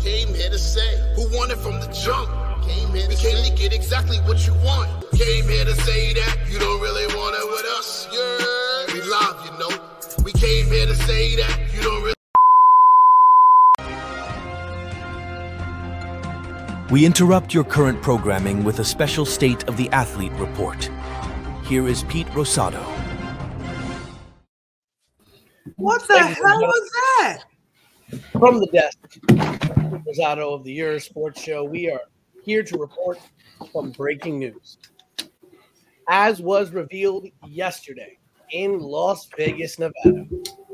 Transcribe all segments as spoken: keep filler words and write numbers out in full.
Came here to say who won it from the jump. Came here we came to get exactly what you want. Came here to say that you don't really want it with us. Yeah, we live, you know. We came here to say that you don't really. We interrupt your current programming with a special State of the Athlete report. Here is Pete Rosado. What the hell was that? From the desk, Rosado of the Euro Sports Show, we are here to report some breaking news. As was revealed yesterday in Las Vegas, Nevada,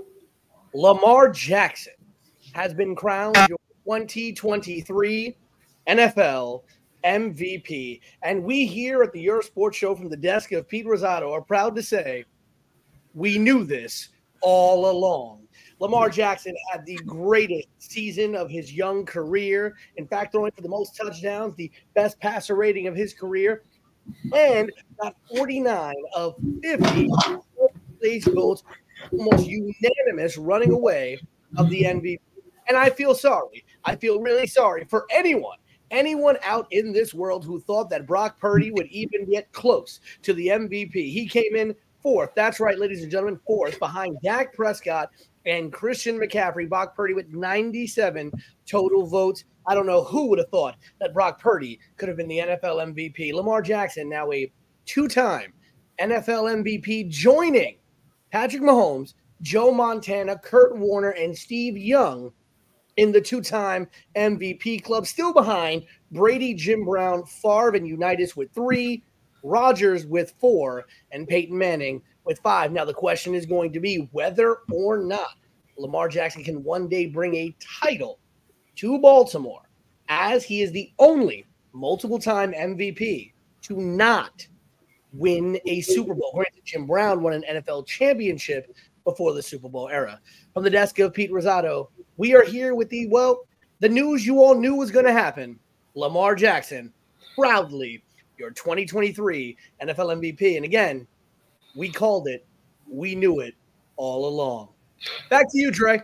Lamar Jackson has been crowned your twenty twenty-three N F L M V P. And we here at the Euro Sports Show from the desk of Pete Rosado are proud to say we knew this all along. Lamar Jackson had the greatest season of his young career. In fact, throwing for the most touchdowns, the best passer rating of his career, and got forty-nine of fifty place votes, almost unanimous running away of the M V P. And I feel sorry. I feel really sorry for anyone, anyone out in this world who thought that Brock Purdy would even get close to the M V P. He came in fourth. That's right, ladies and gentlemen, fourth behind Dak Prescott and Christian McCaffrey. Brock Purdy with ninety-seven total votes. I don't know who would have thought that Brock Purdy could have been the N F L M V P. Lamar Jackson, now a two-time N F L M V P, joining Patrick Mahomes, Joe Montana, Kurt Warner, and Steve Young in the two-time M V P club. Still behind Brady, Jim Brown, Favre, and Unitas with three, Rodgers with four, and Peyton Manning with five. Now, the question is going to be whether or not Lamar Jackson can one day bring a title to Baltimore, as he is the only multiple-time M V P to not win a Super Bowl. Granted, Jim Brown won an N F L championship before the Super Bowl era. From the desk of Pete Rosado, we are here with the, well, the news you all knew was going to happen. Lamar Jackson, proudly your twenty twenty-three N F L M V P. And again, we called it. We knew it all along. Back to you, Dre.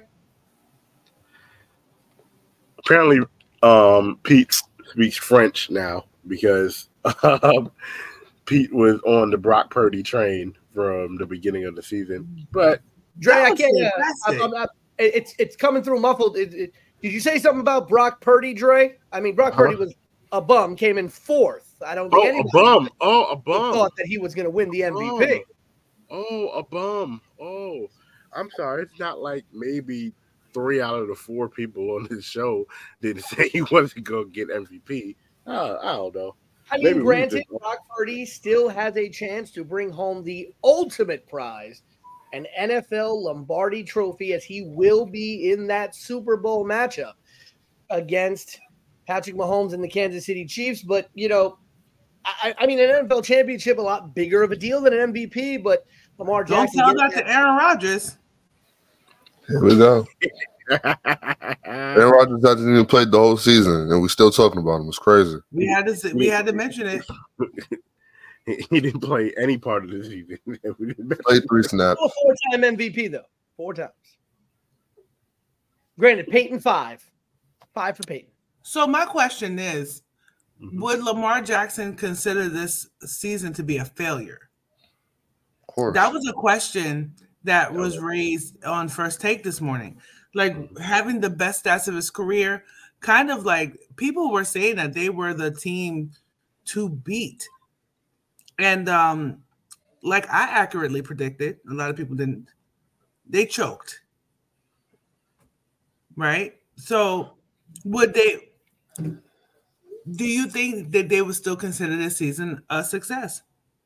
Apparently, um, Pete speaks French now because um, Pete was on the Brock Purdy train from the beginning of the season. But Dre, I can't. Uh, I'm, I'm not, it's it's coming through muffled. It, it, did you say something about Brock Purdy, Dre? I mean, Brock Purdy was a bum, came in fourth. I don't think oh, anybody a bum. Oh, a bum. thought that he was going to win the M V P. Oh, a bum. Oh, I'm sorry. It's not like maybe three out of the four people on this show didn't say he wasn't going to get M V P. Uh, I don't know. I mean, granted, Brock Purdy still has a chance to bring home the ultimate prize, an N F L Lombardi trophy, as he will be in that Super Bowl matchup against Patrick Mahomes and the Kansas City Chiefs. But, you know, I, I mean, an N F L championship, a lot bigger of a deal than an M V P, but Lamar Jackson. Don't tell that to Aaron Rodgers. Here we go. Aaron Rodgers hasn't even played the whole season, and we're still talking about him. It's crazy. We had to we had to mention it. He didn't play any part of the season. We played three snaps. Oh, four-time M V P, though. Four times. Granted, Peyton five. Five for Peyton. So my question is, mm-hmm. would Lamar Jackson consider this season to be a failure? Of course. That was a question that was raised on First Take this morning. Like, having the best stats of his career, kind of like people were saying that they were the team to beat. And um, like I accurately predicted, a lot of people didn't, they choked. Right? So would they, do you think that they would still consider this season a success?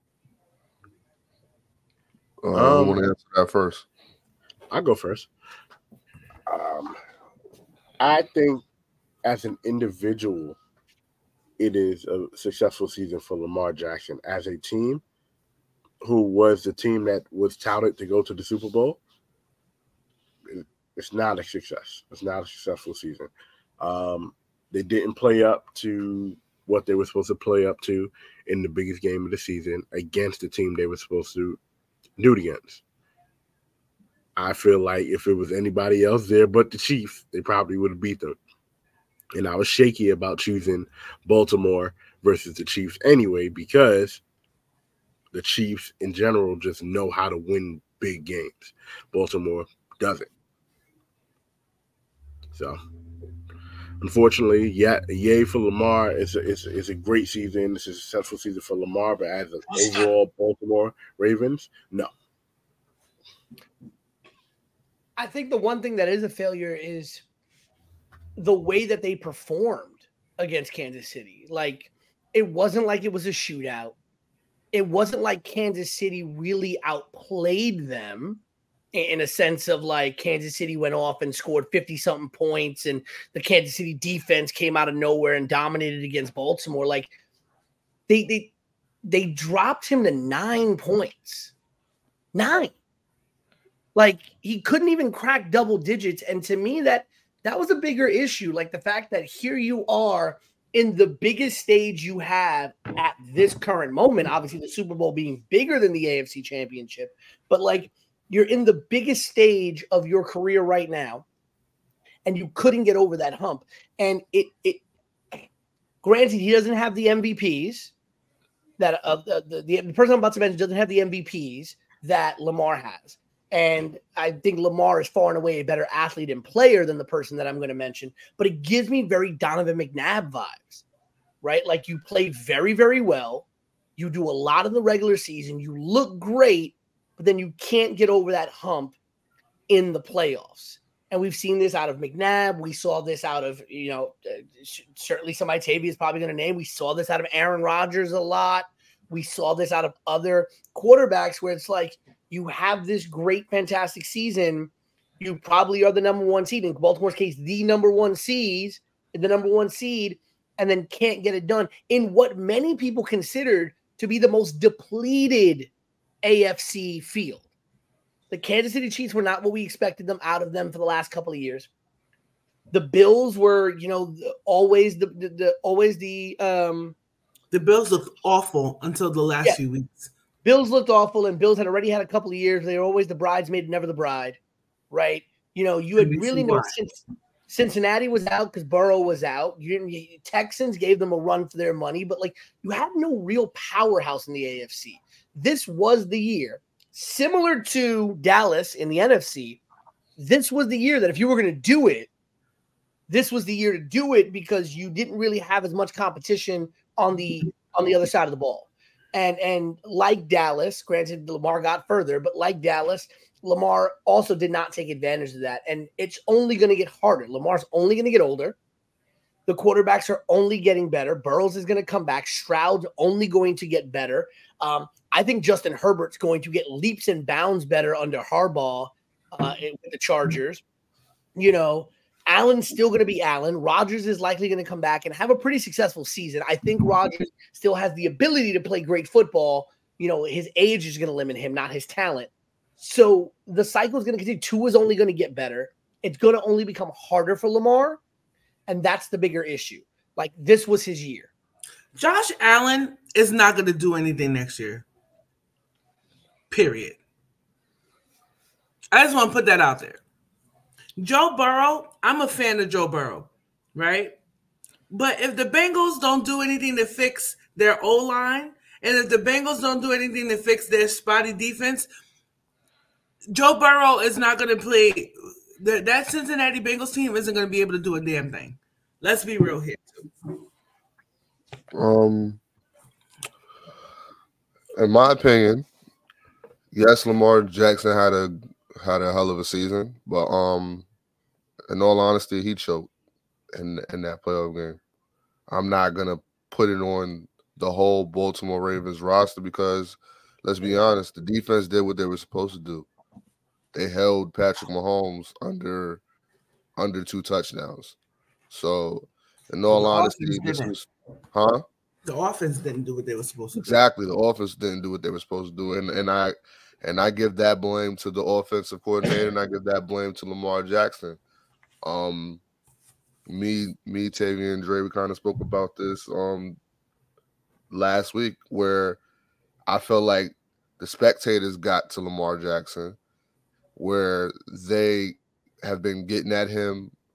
Uh, I Um, want to answer that first. I'll go first. Um, I think as an individual, it is a successful season for Lamar Jackson. As a team, who was the team that was touted to go to the Super Bowl, it's not a success. It's not a successful season. Um, they didn't play up to what they were supposed to play up to in the biggest game of the season against the team they were supposed to do it against. I feel like if it was anybody else there but the Chiefs, they probably would have beat them. And I was shaky about choosing Baltimore versus the Chiefs anyway, because the Chiefs in general just know how to win big games. Baltimore doesn't. So, unfortunately, yeah, yay for Lamar. It's a, it's, a, it's a great season. It's a successful season for Lamar, but as an overall Baltimore Ravens, no. I think the one thing that is a failure is the way that they performed against Kansas City. Like, it wasn't like it was a shootout. It wasn't like Kansas City really outplayed them in a sense of like Kansas City went off and scored fifty-something points and the Kansas City defense came out of nowhere and dominated against Baltimore. Like, they they they dropped him to nine points. Nine. Like, he couldn't even crack double digits. And to me, that that was a bigger issue. Like, the fact that here you are in the biggest stage you have at this current moment, obviously the Super Bowl being bigger than the A F C Championship, but like, you're in the biggest stage of your career right now, and you couldn't get over that hump. And it, it granted, he doesn't have the M V Ps that uh, the, the, the person I'm about to mention doesn't have the M V Ps that Lamar has. And I think Lamar is far and away a better athlete and player than the person that I'm going to mention. But it gives me very Donovan McNabb vibes, right? Like, you play very, very well. You do a lot in the regular season. You look great, but then you can't get over that hump in the playoffs. And we've seen this out of McNabb. We saw this out of, you know, uh, certainly somebody Tavy is probably going to name. We saw this out of Aaron Rodgers a lot. We saw this out of other quarterbacks where it's like, you have this great, fantastic season. You probably are the number one seed. In Baltimore's case, the number one seed, the number one seed, and then can't get it done in what many people considered to be the most depleted A F C field. The Kansas City Chiefs were not what we expected them out of them for the last couple of years. The Bills were, you know, always the, the, the always the um, the Bills looked awful until the last yeah. few weeks. Bills looked awful, and Bills had already had a couple of years. They were always the bridesmaid, never the bride, right? You know, you had really no since Cincinnati was out because Burrow was out. You didn't. You, Texans gave them a run for their money, but like, you had no real powerhouse in the A F C. This was the year, similar to Dallas in the N F C. This was the year that if you were going to do it, this was the year to do it because you didn't really have as much competition on the on the other side of the ball. And and like Dallas, granted Lamar got further, but like Dallas, Lamar also did not take advantage of that. And it's only going to get harder. Lamar's only going to get older. The quarterbacks are only getting better. Burrows is going to come back. Stroud's only going to get better. Um, I think Justin Herbert's going to get leaps and bounds better under Harbaugh uh, with the Chargers. You know, Allen's still going to be Allen. Rodgers is likely going to come back and have a pretty successful season. I think Rodgers still has the ability to play great football. You know, his age is going to limit him, not his talent. So the cycle is going to continue. Tua is only going to get better. It's going to only become harder for Lamar, and that's the bigger issue. Like, this was his year. Josh Allen is not going to do anything next year. Period. I just want to put that out there. Joe Burrow, I'm a fan of Joe Burrow, right? But if the Bengals don't do anything to fix their O-line, and if the Bengals don't do anything to fix their spotty defense, Joe Burrow is not going to play. The, that Cincinnati Bengals team isn't going to be able to do a damn thing. Let's be real here, too. Um, in my opinion, yes, Lamar Jackson had a had a hell of a season, but um, in all honesty, he choked in in that playoff game. I'm not gonna put it on the whole Baltimore Ravens roster because, let's be honest, the defense did what they were supposed to do. They held Patrick Mahomes under under two touchdowns. So, in all honesty, this was, huh? The offense didn't do what they were supposed to do. Exactly, the offense didn't do what they were supposed to do, and and I and I give that blame to the offensive coordinator, and I give that blame to Lamar Jackson. Um, me, me, Tavy, and Dre, we kind of spoke about this um last week, where I felt like the spectators got to Lamar Jackson, where they have been getting at him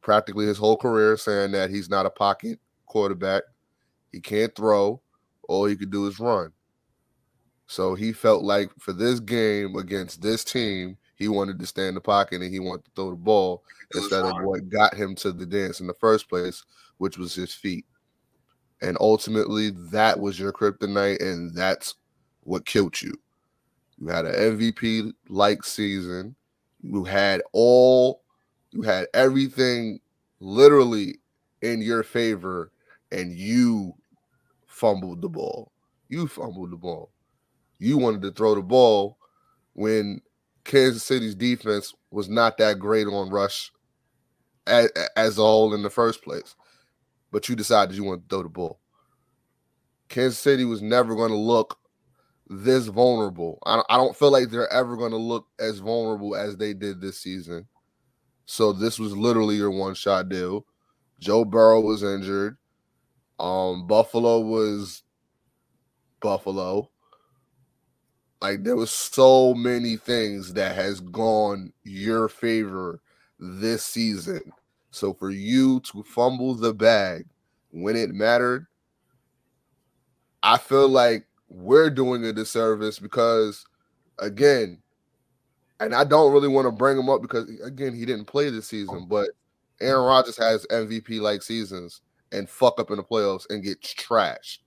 practically his whole career saying that he's not a pocket quarterback. He can't throw. All he could do is run. So he felt like for this game against this team, he wanted to stay in the pocket and he wanted to throw the ball instead of what got him to the dance in the first place, which was his feet. And ultimately, that was your kryptonite, and that's what killed you. You had an M V P-like season. You had all, you had everything literally in your favor, and you fumbled the ball. You fumbled the ball. You wanted to throw the ball when Kansas City's defense was not that great on rush as, as a whole in the first place. But you decided you wanted to throw the ball. Kansas City was never going to look this vulnerable. I don't, I don't feel like they're ever going to look as vulnerable as they did this season. So this was literally your one-shot deal. Joe Burrow was injured. Um, Buffalo was Buffalo. Like, there was so many things that has gone your favor this season. So for you to fumble the bag when it mattered, I feel like we're doing a disservice because, again, and I don't really want to bring him up because, again, he didn't play this season, but Aaron Rodgers has M V P-like seasons and fuck up in the playoffs and get trashed.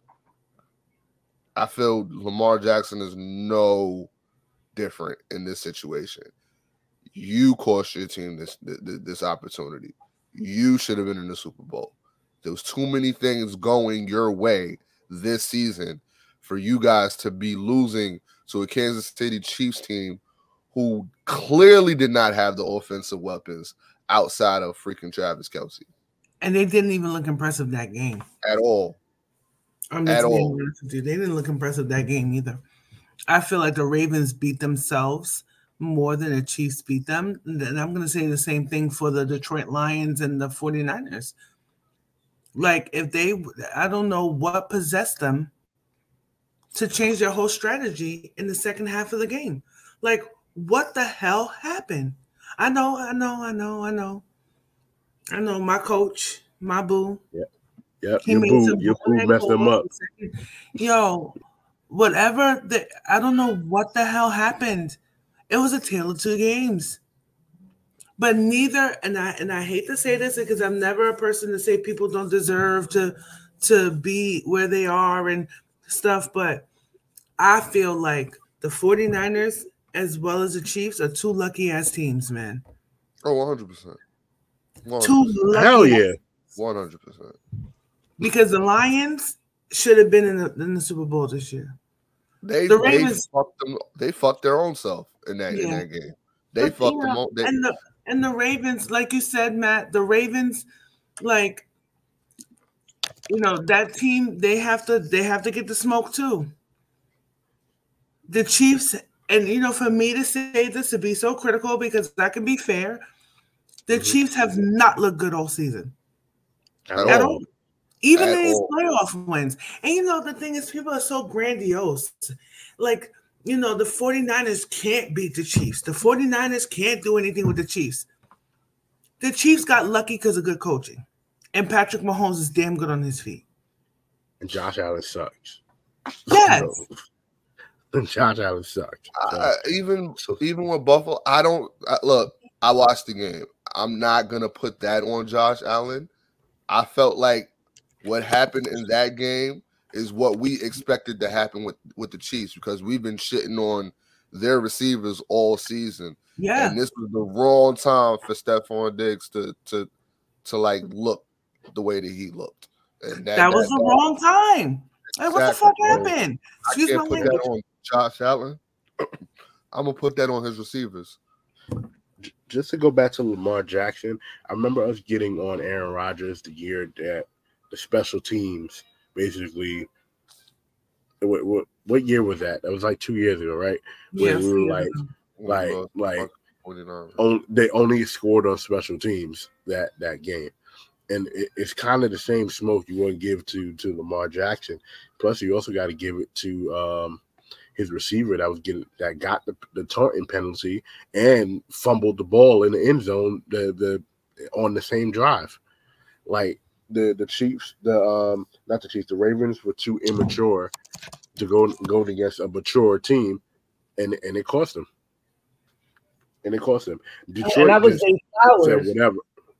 I feel Lamar Jackson is no different in this situation. You cost your team this, this, this opportunity. You should have been in the Super Bowl. There was too many things going your way this season for you guys to be losing to a Kansas City Chiefs team who clearly did not have the offensive weapons outside of freaking Travis Kelce. And they didn't even look impressive that game. At all. I'm At all. They didn't look impressive that game either. I feel like the Ravens beat themselves more than the Chiefs beat them. And I'm going to say the same thing for the Detroit Lions and the 49ers. Like, if they, I don't know what possessed them to change their whole strategy in the second half of the game. Like, what the hell happened? I know, I know, I know, I know. I know my coach, my boo. Yeah. Yep, He your made boo, some your boo messed them up. Yo, whatever. The, I don't know what the hell happened. It was a tale of two games. But neither, and I and I hate to say this because I'm never a person to say people don't deserve to to be where they are and stuff, but I feel like the 49ers as well as the Chiefs are two lucky ass teams, man. Oh, one hundred percent. one hundred percent. Two lucky Hell yeah. one hundred percent. Because the Lions should have been in the, in the Super Bowl this year. They The they Ravens- fucked them. They fucked their own self in that in Yeah. that game. They But, fucked you them. know, All, they, and the and the Ravens, like you said, Matt, the Ravens, like, you know, that team, they have to they have to get the smoke too. The Chiefs, and you know, for me to say this to be so critical because that can be fair, the Mm-hmm. Chiefs have not looked good all season. At At all. all. Even At in his all. playoff wins. And you know, the thing is, people are so grandiose. Like, you know, the 49ers can't beat the Chiefs. The 49ers can't do anything with the Chiefs. The Chiefs got lucky because of good coaching. And Patrick Mahomes is damn good on his feet. And Josh Allen sucks. Yes. So, Josh Allen sucks. So, I, even so- even with Buffalo, I don't I, look. I watched the game. I'm not gonna put that on Josh Allen. I felt like what happened in that game is what we expected to happen with, with the Chiefs because we've been shitting on their receivers all season. Yeah. And this was the wrong time for Stephon Diggs to to to like look the way that he looked. And that, That was that- the wrong time. Like, what the fuck Exactly. happened? I Excuse can't my put language. that on Josh Allen. I'm gonna put that on his receivers. just to go back to Lamar Jackson, I remember us getting on Aaron Rodgers the year that the special teams basically. What, what, what year was that? That was like two years ago, right? Yeah, Where we were yeah. like, like, Uh, like forty-nine. on, they only scored on special teams that that game, and it, it's kind of the same smoke you want to give to to Lamar Jackson. Plus, you also got to give it to um, his receiver that was getting that got the, the taunting penalty and fumbled the ball in the end zone. The the on the same drive. Like the the Chiefs, the um not the Chiefs, the Ravens were too immature to go go against a mature team, and and it cost them. And it cost them. Detroit and that was just Zay said Flowers. whatever.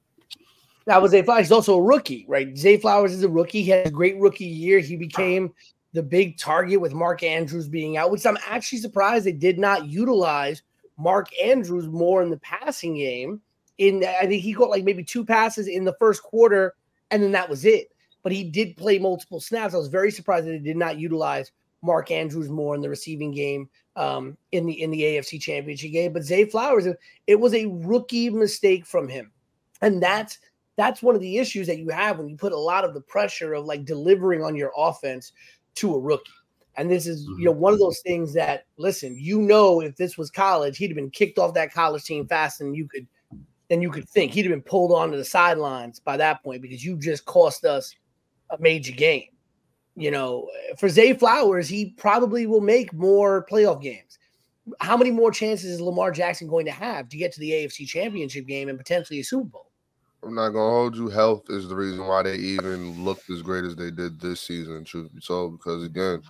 That was Zay Flowers. He's also a rookie, right? Zay Flowers is a rookie. He had a great rookie year. He became the big target with Mark Andrews being out, which I'm actually surprised they did not utilize Mark Andrews more in the passing game. In I think he got like maybe two passes in the first quarter, and then that was it. But he did play multiple snaps. I was very surprised that they did not utilize Mark Andrews more in the receiving game um, in the in the A F C Championship game. But Zay Flowers, it was a rookie mistake from him, and that's that's one of the issues that you have when you put a lot of the pressure of like delivering on your offense to a rookie. And this is, you know, one of those things that, listen, you know, if this was college, he'd have been kicked off that college team faster than you could, than you could think. He'd have been pulled onto the sidelines by that point because you just cost us a major game. You know, for Zay Flowers, he probably will make more playoff games. How many more chances is Lamar Jackson going to have to get to the A F C Championship game and potentially a Super Bowl? I'm not gonna hold you. Health is the reason why they even looked as great as they did this season, truth be told. Because again,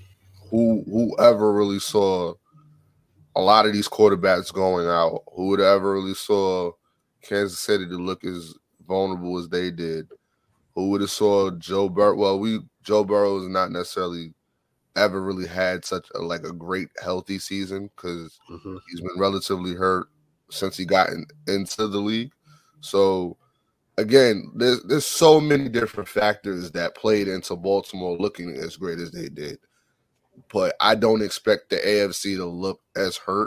who whoever really saw a lot of these quarterbacks going out, who would ever really saw Kansas City to look as vulnerable as they did? Who would have saw Joe Burrow? Well, we Joe Burrow has not necessarily ever really had such a like a great healthy season because mm-hmm. he's been relatively hurt since he got in, into the league. So again, there's there's so many different factors that played into Baltimore looking as great as they did. But I don't expect the A F C to look as hurt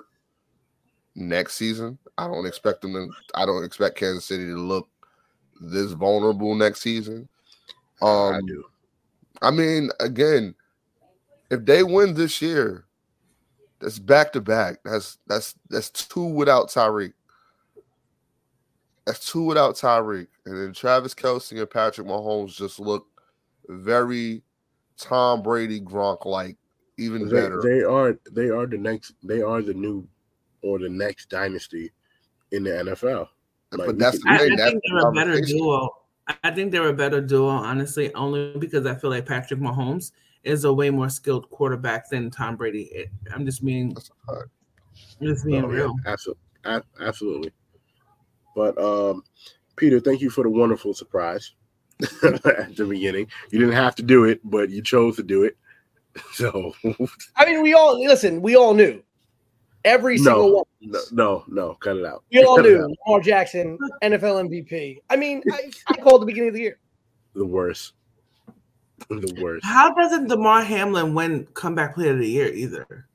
next season. I don't expect them to I don't expect Kansas City to look this vulnerable next season. Um I do. I mean, again, if they win this year, that's back to back. That's that's that's two without Tyreek. That's two without Tyreek. And then Travis Kelce and Patrick Mahomes just look very Tom Brady, Gronk-like, even they, better. They are they are the next they are the new or the next dynasty in the N F L. Like, but that's the I, thing. I that's think they're a better duo. I think they're a better duo, honestly, only because I feel like Patrick Mahomes is a way more skilled quarterback than Tom Brady. I'm just being, I'm just being oh, real. Yeah, absolutely, absolutely. But um, Peter, thank you for the wonderful surprise at the beginning. You didn't have to do it, but you chose to do it. So, I mean, we all listen. We all knew every single no, one. No, no, no, cut it out. We all cut knew Lamar Jackson, N F L M V P. I mean, I, I called the beginning of the year. The worst. The worst. How doesn't DeMar Hamlin win comeback player of the year either?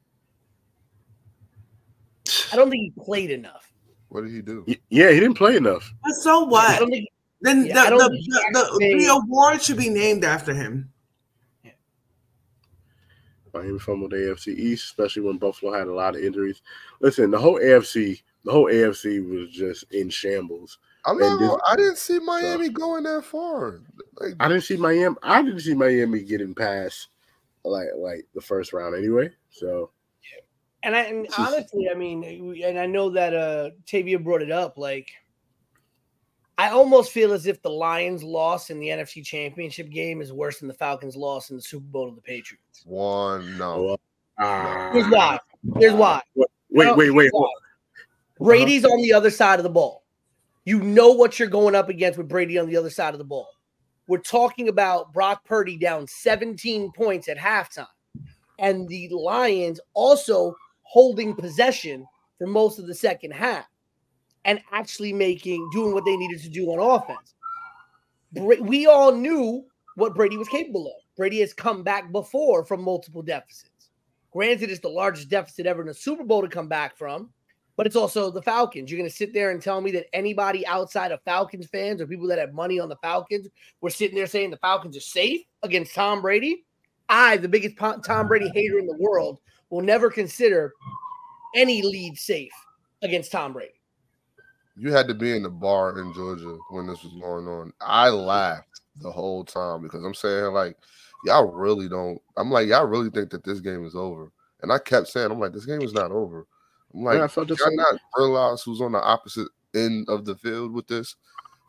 I don't think he played enough. What did he do? Yeah, he didn't play enough. But so what? I don't think, then yeah, the, the, the, the, the award should be named after him. Yeah. Miami fumbled the A F C East, especially when Buffalo had a lot of injuries. Listen, the whole A F C, the whole A F C was just in shambles. I'm not gonna, I didn't see Miami so, going that far. Like, I didn't see Miami. I didn't see Miami getting past like like the first round anyway. So. And, I, and honestly, I mean, and I know that uh, Tavia brought it up. Like, I almost feel as if the Lions' loss in the N F C Championship game is worse than the Falcons' loss in the Super Bowl to the Patriots. One, no. Uh, Here's why. Here's why. Wait, wait, wait. wait. Brady's uh-huh. on the other side of the ball. You know what you're going up against with Brady on the other side of the ball. We're talking about Brock Purdy down seventeen points at halftime, and the Lions also holding possession for most of the second half and actually making, doing what they needed to do on offense. We all knew what Brady was capable of. Brady has come back before from multiple deficits. Granted, it's the largest deficit ever in a Super Bowl to come back from, but it's also the Falcons. You're going to sit there and tell me that anybody outside of Falcons fans or people that have money on the Falcons were sitting there saying the Falcons are safe against Tom Brady? I, the biggest Tom Brady hater in the world, will never consider any lead safe against Tom Brady. You had to be in the bar in Georgia when this was going on. I laughed the whole time because I'm saying, like, y'all really don't. I'm like, y'all really think that this game is over. And I kept saying, I'm like, this game is not over. I'm like, yeah, I felt y'all not realize who's on the opposite end of the field with this?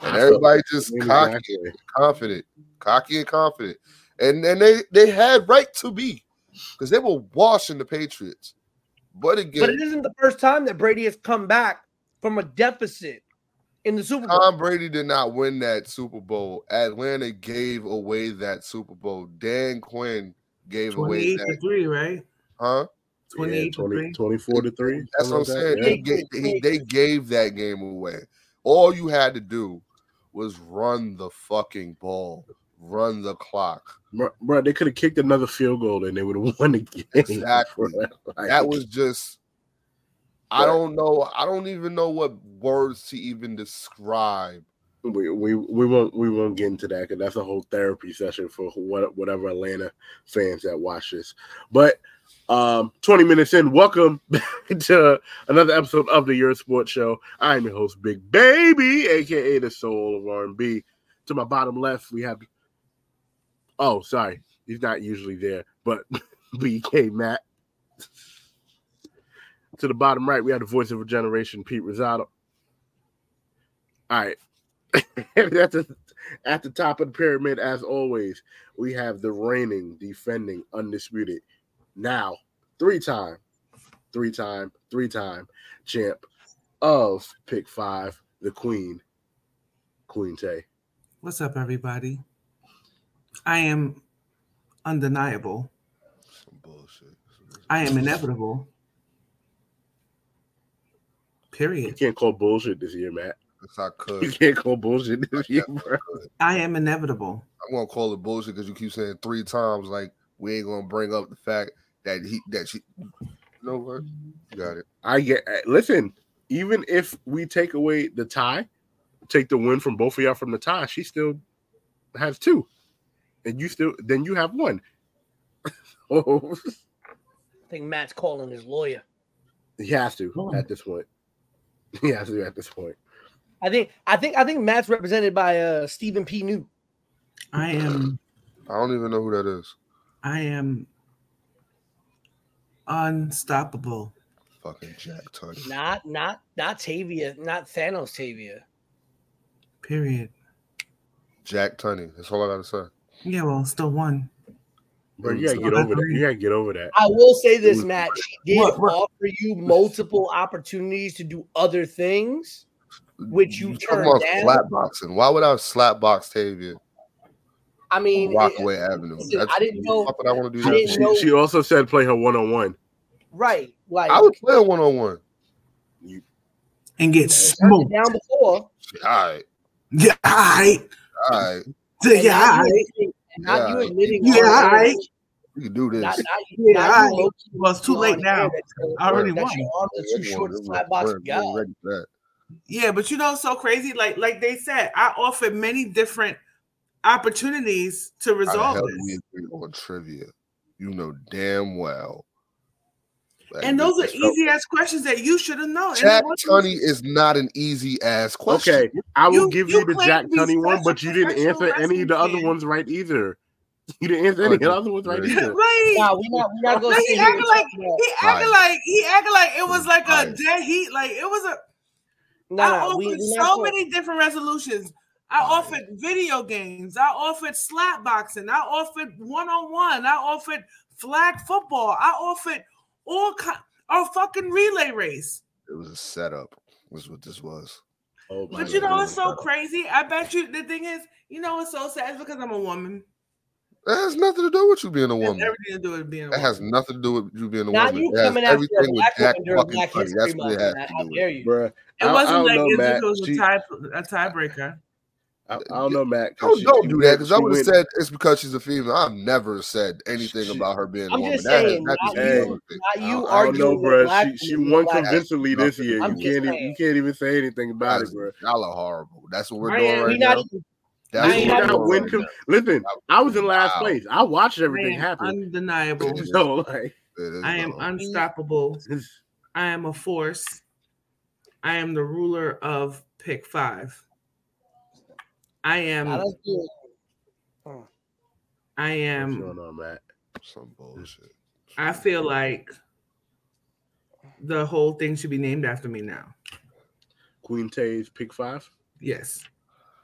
And everybody just cocky and confident, cocky and confident. And and they, they had right to be because they were washing the Patriots. But again, but it isn't the first time that Brady has come back from a deficit in the Super Bowl. Tom Brady did not win that Super Bowl. Atlanta gave away that Super Bowl. Dan Quinn gave away that. twenty-eight to three, right? Huh? twenty-eight yeah, to three. twenty-four to three. That's what I'm saying. That. They, Yeah. gave, they, they gave that game away. All you had to do was run the fucking ball, run the clock. Bro, bro they could have kicked another field goal and they would have won the game. Exactly. Like, that was just, I don't know. I don't even know what words to even describe. We we, we won't we won't get into that because that's a whole therapy session for what, whatever Atlanta fans that watch this. But um, twenty minutes in, welcome to another episode of the Your Sports Show. I'm your host, Big Baby, aka the Soul of R and B. To my bottom left, we have. Oh, sorry, he's not usually there, but B K Matt. To the bottom right, we have the voice of a generation, Pete Rosado. All right. at, the, at the top of the pyramid, as always, we have the reigning, defending, undisputed, now three-time, three-time, three-time champ of Pick Five, the Queen, Queen Tay. What's up, everybody? I am undeniable. Some bullshit. I am inevitable. You Period. can't call bullshit this year, Matt. Yes, I could. You can't call bullshit this year, bro. I am inevitable. I'm gonna call it bullshit because you keep saying three times like we ain't gonna bring up the fact that he that she. You know what? You got it. I get. Listen, even if we take away the tie, take the win from both of y'all from the tie, she still has two, and you still then you have one. Oh, I think Matt's calling his lawyer. he has to at this point. He has to at this point. I think I think I think Matt's represented by uh Stephen P. New. I am I don't even know who that is. I am unstoppable. Fucking Jack Tunney. Not not not Tavia, not Thanos Tavia. Period. Jack Tunney. That's all I gotta say. Yeah, well, still one. Bro, you gotta So get I over that. agree. You gotta get over that. I will say this, Matt. She did What, what? offer you multiple opportunities to do other things, which you talking turned about down. slap boxing. Why would I slap box Tavia? I mean, Rockaway Avenue. listen, That's I didn't know- Not that I want to do I that. didn't know- She, she also said play her one on one. right? Like I would play a one on one. And get turned smoked. it down before. All right, Yeah, all right. all right. And Yeah, not all you right. admitting- and not you Yeah. admitting. Yeah, on all air- right. We can do this. Not, not, Yeah, not all you right. low-key Well, it's too late on now. air that your- I already that won. your arms are too short to slap box We're- a we're guy. ready for that. Yeah, but you know, it's so crazy. Like, like they said, I offered many different opportunities to How the resolve hell this. do we agree on trivia? You know damn well. Like, And those are this felt- easy ass questions that you should have known. And Jack it wasn't- Tunney is not an easy ass question. Okay, I will You- give you you, the claim Jack to be Tunney one, such but a you didn't answer professional any of the other wrestling ones right either. You didn't answer any of the other ones right Right. either. Right. Nah, we not we not gonna Like, sit he here and acted like talk about. he acted Right. like he acted like it was like a Right. dead heat. Like it was a. No, I no, offered we, we so not gonna, many different resolutions. I Right. offered video games. I offered slap boxing. I offered one on one. I offered flag football. I offered all kind a fucking relay race. It was a setup, was what this was. Oh my But you know God. what's so crazy? I bet you the thing is, you know what's so sad? It's because I'm a woman. That has nothing to do with you being a It has woman. everything to do with being a That woman. has nothing to do with you being a not woman. you It has coming after a everything with black Jack woman during fucking Black Tunney. History That's what Month. it has Matt. to How do with. dare you? Bruh, It I- I wasn't don't like know, as Matt. if it was She- a tie a tiebreaker. I, I don't know, Matt. 'cause Don't, she- don't she do went- that because I she would have went- said it's because she's a female. I've never said anything She- about her being a I'm woman. just That has saying, nothing not to Hey. do with it. Not you I, I don't arguing know, with bro. black She she women won with black- convincingly this year. I'm You just can't even saying. you can't even say anything about it, Guys, bro. y'all are horrible. That's what we're I doing am- right We not now. even That's I what ain't we're not doing win right com- now. Listen, I was in last Wow. place. I watched I everything am happen. undeniable. So like, It is I am dumb. unstoppable. it's- I am a force. I am the ruler of pick five. I am. Nah, that's good. I what's am. going on, Matt? Some bullshit. I feel like the whole thing should be named after me now. Queen Tay's pick five. Yes.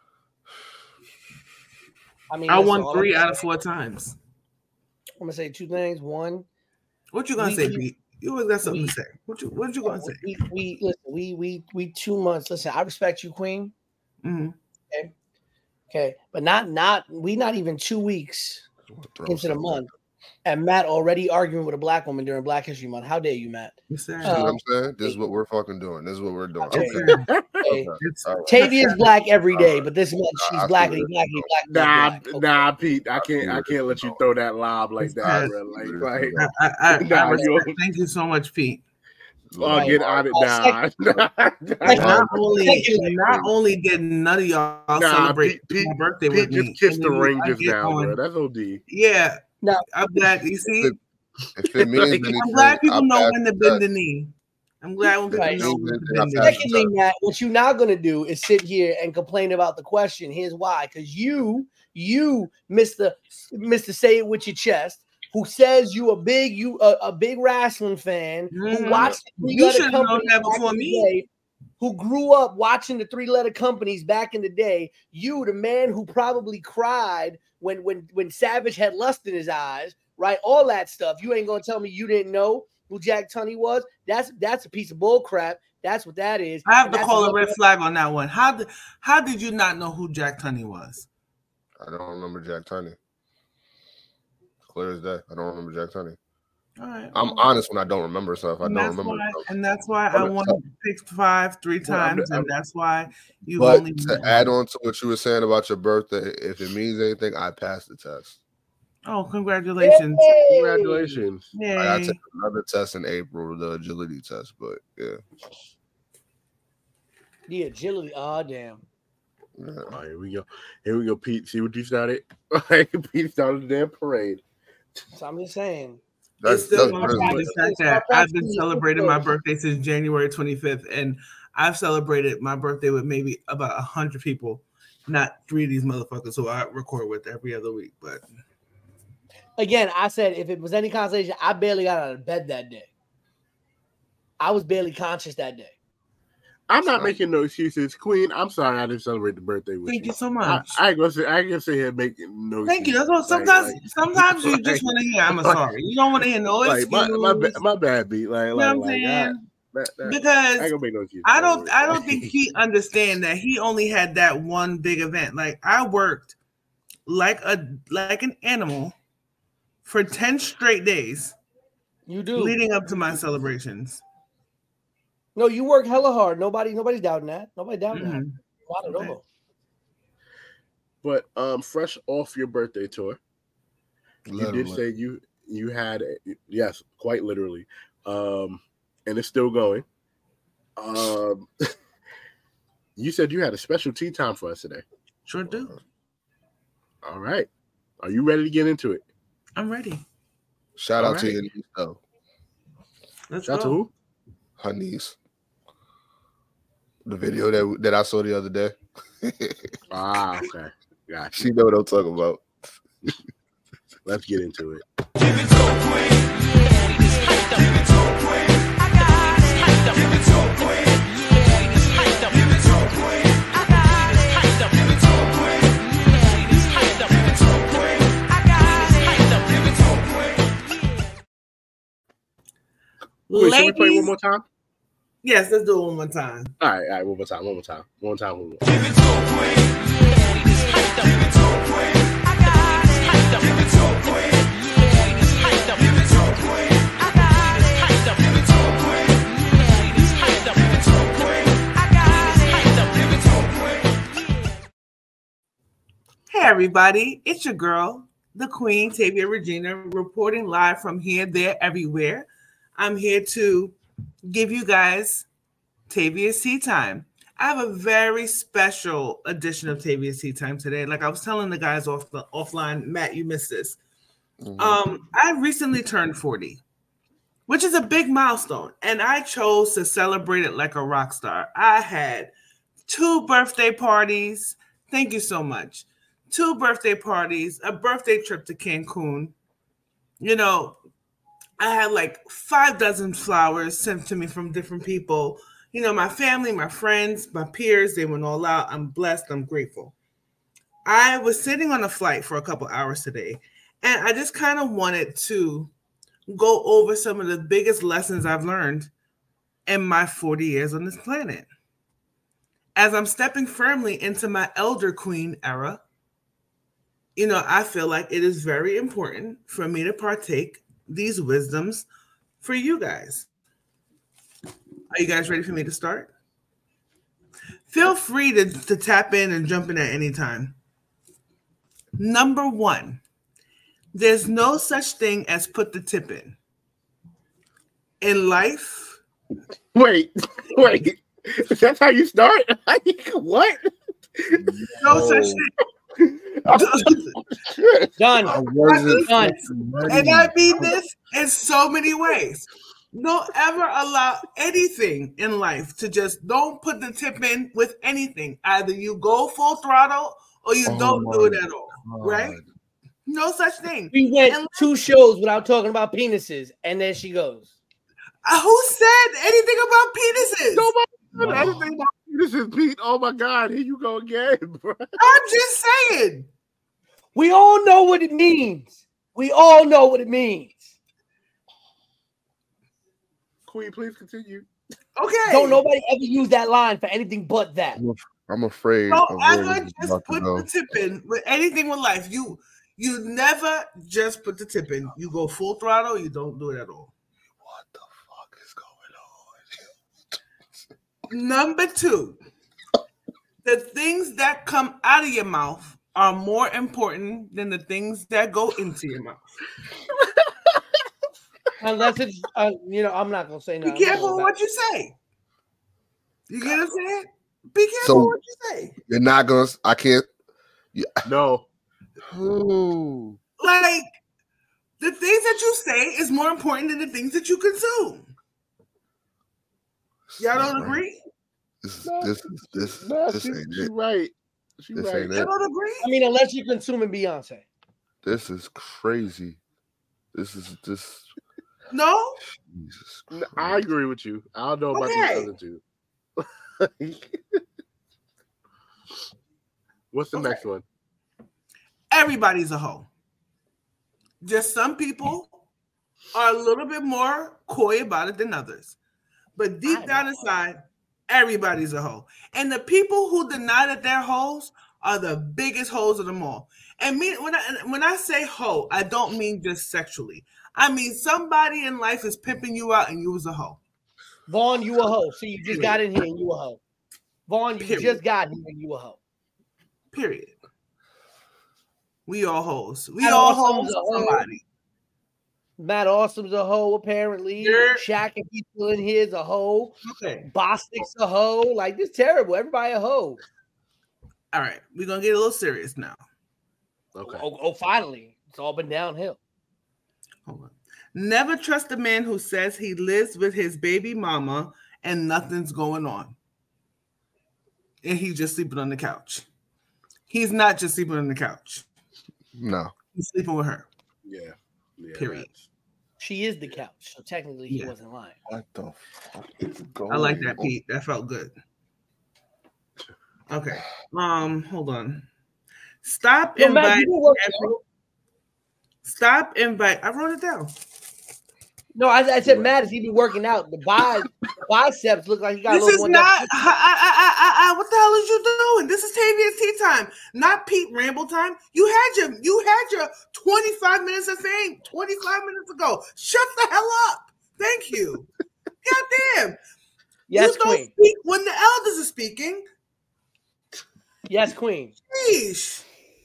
I mean, I listen, won all three I'm out gonna of four times. I'm gonna say two things. One, What you gonna we, say, we, Pete? You always got something we, to say. What you What you gonna say? we, we listen. We we we two months. Listen, I respect you, Queen. Mm-hmm. Okay, okay, but not not we not even two weeks into the month, and Matt already arguing with a black woman during Black History Month. How dare you, Matt? See what I'm Um, saying? This is what we're fucking doing. This is what we're doing. Okay. Okay. Hey, It's- All right. Tavia's black every day, Alright. but this month she's I see blackly, where blackly, this black. Nah, black, black. nah, Pete. I I can't. see I where can't this let is you going. throw that lob like that, Yes. bro. Like, Where this like, is going. I, I, I, Nah, I respect. you- Thank you so much, Pete. oh, Right. get out of Uh, nah, nah, Like, nah. Not only, Secondly- not only did none of y'all Nah, celebrate Pete, Pete, my birthday Pete with just me, kissed and the then ring I just get now, on- bro. That's O D. Yeah, No. I'm glad. You see, If it means Like, anything, I'm glad people I know passed when to the bend the test. knee. I'm glad when people Right. know when to I bend the passed knee. Secondly, Matt, what you're not gonna do is sit here and complain about the question. Here's why: because you, you, Mister Mister Say It With Your Chest, who says you a big you a, a big wrestling fan, who Mhm. watched the You three-letter should have known companies that back before in the me. day, who grew up watching the three-letter companies back in the day. You, the man who probably cried when when when Savage had lust in his eyes, right? All that stuff. You ain't gonna tell me you didn't know who Jack Tunney was. That's that's a piece of bull crap. That's what that is. I have And to that's call a another- red flag on that one. How did How did you not know who Jack Tunney was? I don't remember Jack Tunney. Clear as day. I don't remember Jack Tunney. All right, I'm well, honest when I don't remember stuff. I and don't that's remember why, stuff. and that's why I But- won Pick Five three Well, I'm- times, I'm- and that's why you've But only to add on to what you were saying about your birthday, if it means anything, I passed the test. Oh, congratulations! Yay! Congratulations. Yay! I got to take another test in April, the agility test. But yeah, The agility. Oh, damn. yeah. Oh, here we go. Here we go, Pete. See what you started? Pete started the damn parade. So I'm just saying. That's, It's still that's going to really be the fact that I've been celebrating my birthday since January twenty-fifth, and I've celebrated my birthday with maybe about a hundred people, not three of these motherfuckers who I record with every other week. But Again, I said if it was any consolation, I barely got out of bed that day. I was barely conscious that day. I'm not So- making no excuses, Queen. I'm sorry I didn't celebrate the birthday with thank you. you so I, much. I ain't gonna say I ain't gonna sit here making no. Thank you. That's excuses. what Like- sometimes. like- sometimes you like- just want to hear. I'm like- sorry. You don't want to hear no like excuse. my my, ba- my bad beat. Like you know like what I'm like saying? I, that, that, I Because ain't gonna make no excuses. I don't I don't Like- think he understand that he only had that one big event. Like I worked like a like an animal for ten straight days You do. leading up to my celebrations. No, you work hella hard. Nobody, nobody's doubting that. Nobody doubting that. Mhm. Not at Okay. all. But um, fresh off your birthday tour, you Literally. did say you you had a, yes, quite literally, um, and it's still going. Um, you said you had a special tea time for us today. Sure do. All right, are you ready to get into it? I'm ready. Shout All out to right. your niece, though. Let's Shout out to go. who? Her niece. The video that that I saw the other day. Ah, okay, gotcha. She know what I'm talking about. Let's get into it. Wait, should we play it one more time? Yes, let's do it one more time. All right, all right, one more time, one more time, one more time, one more time. Hey everybody, it's your girl, the Queen, Tavia Regina, reporting live from here, there, everywhere. I'm here to give you guys Tavia's Tea Time. I have a very special edition of Tavia's Tea Time today. Like I was telling the guys off the offline, Matt, you missed this. Mhm. Um, I recently turned forty, which is a big milestone, and I chose to celebrate it like a rock star. I had two birthday parties. Thank you so much. Two birthday parties, a birthday trip to Cancun. You know, I had like five dozen flowers sent to me from different people. You know, my family, my friends, my peers, they went all out. I'm blessed. I'm grateful. I was sitting on a flight for a couple hours today, and I just kind of wanted to go over some of the biggest lessons I've learned in my forty years on this planet. As I'm stepping firmly into my elder queen era, you know, I feel like it is very important for me to partake these wisdoms for you guys. Are you guys ready for me to start? Feel free to, to tap in and jump in at any time. Number one, there's no such thing as put the tip in. In life. Wait, wait. That's how you start? What? No such thing. Done. Done. And I mean this in so many ways. Don't ever allow anything in life to just don't put the tip in with anything. Either you go full throttle or you Oh don't do it at all. God. Right? No such thing. We went And- two shows without talking about penises, and then she goes. Uh, who said anything about penises? Nobody said Wow. anything about this is Pete. Oh my God, here you go again, bro. I'm just saying. We all know what it means. We all know what it means. Queen, please continue. Okay. Don't nobody ever use that line for anything but that. I'm, af- I'm afraid. Don't of where ever this is just about to put go. the tip in with anything with life. You you never just put the tip in. You go full throttle, you don't do it at all. What the fuck is going on? Number two, the things that come out of your mouth are more important than the things that go into your mouth. Unless it's, uh, you know, I'm not going to say Be nothing. careful with what you say. You get what I'm saying? Be careful So- with what you say. You're not gonna. I can't. No. Ooh. Like, the things that you say is more important than the things that you consume. Y'all don't agree? This is No, this is this No, this she, ain't she it. right. She This right. ain't Y'all it. don't agree? I mean, unless you're consuming Beyonce. This is crazy. This is this. No? Jesus No, Christ. I agree with you. I don't know about Okay. these other two. What's the Okay. next one? Everybody's a hoe. Just some people are a little bit more coy about it than others. But deep I down know. inside, everybody's a hoe. And the people who deny that they're hoes are the biggest hoes of them all. And me, when I when I say hoe, I don't mean just sexually. I mean somebody in life is pimping you out and you was a hoe. Vaughn, you a hoe. So you just got in here and you a hoe. Vaughn, you Period. just got here and you a hoe. Period. We all hoes. We Matt all Awesome's hoes a for hoe. somebody. Matt Awesome's a hoe, apparently. Yeah. Shaq, if he's still in here, is a hoe. Okay. Bostic's a hoe. Like, this terrible. Everybody a hoe. All right. We're gonna get a little serious now. Okay. Oh, oh, finally. It's all been downhill. Hold on. Never trust a man who says he lives with his baby mama and nothing's going on. And he's just sleeping on the couch. He's not just sleeping on the couch. No. He's sleeping with her. Yeah. Yeah. Period. that's- She is the couch. So technically, he Yeah. wasn't lying. What the fuck is going I like that, on? Pete. That felt good. Okay. Um, hold on. Stop Yo, Matt, you inviting been working every- out? Stop invite. I wrote it down. No, I, I said, Matt, is he been working out? The, bi- the biceps look like he got a This little is more. not. depth. I, I, I, I, I, what the hell is you doing? This is Tavia's tea time, not Pete Ramble time. You had your, you had your twenty-five minutes of fame twenty-five minutes ago. Shut the hell up. Thank you. Goddamn. Yes, you don't queen. speak when the elders are speaking. Yes, queen. Sheesh.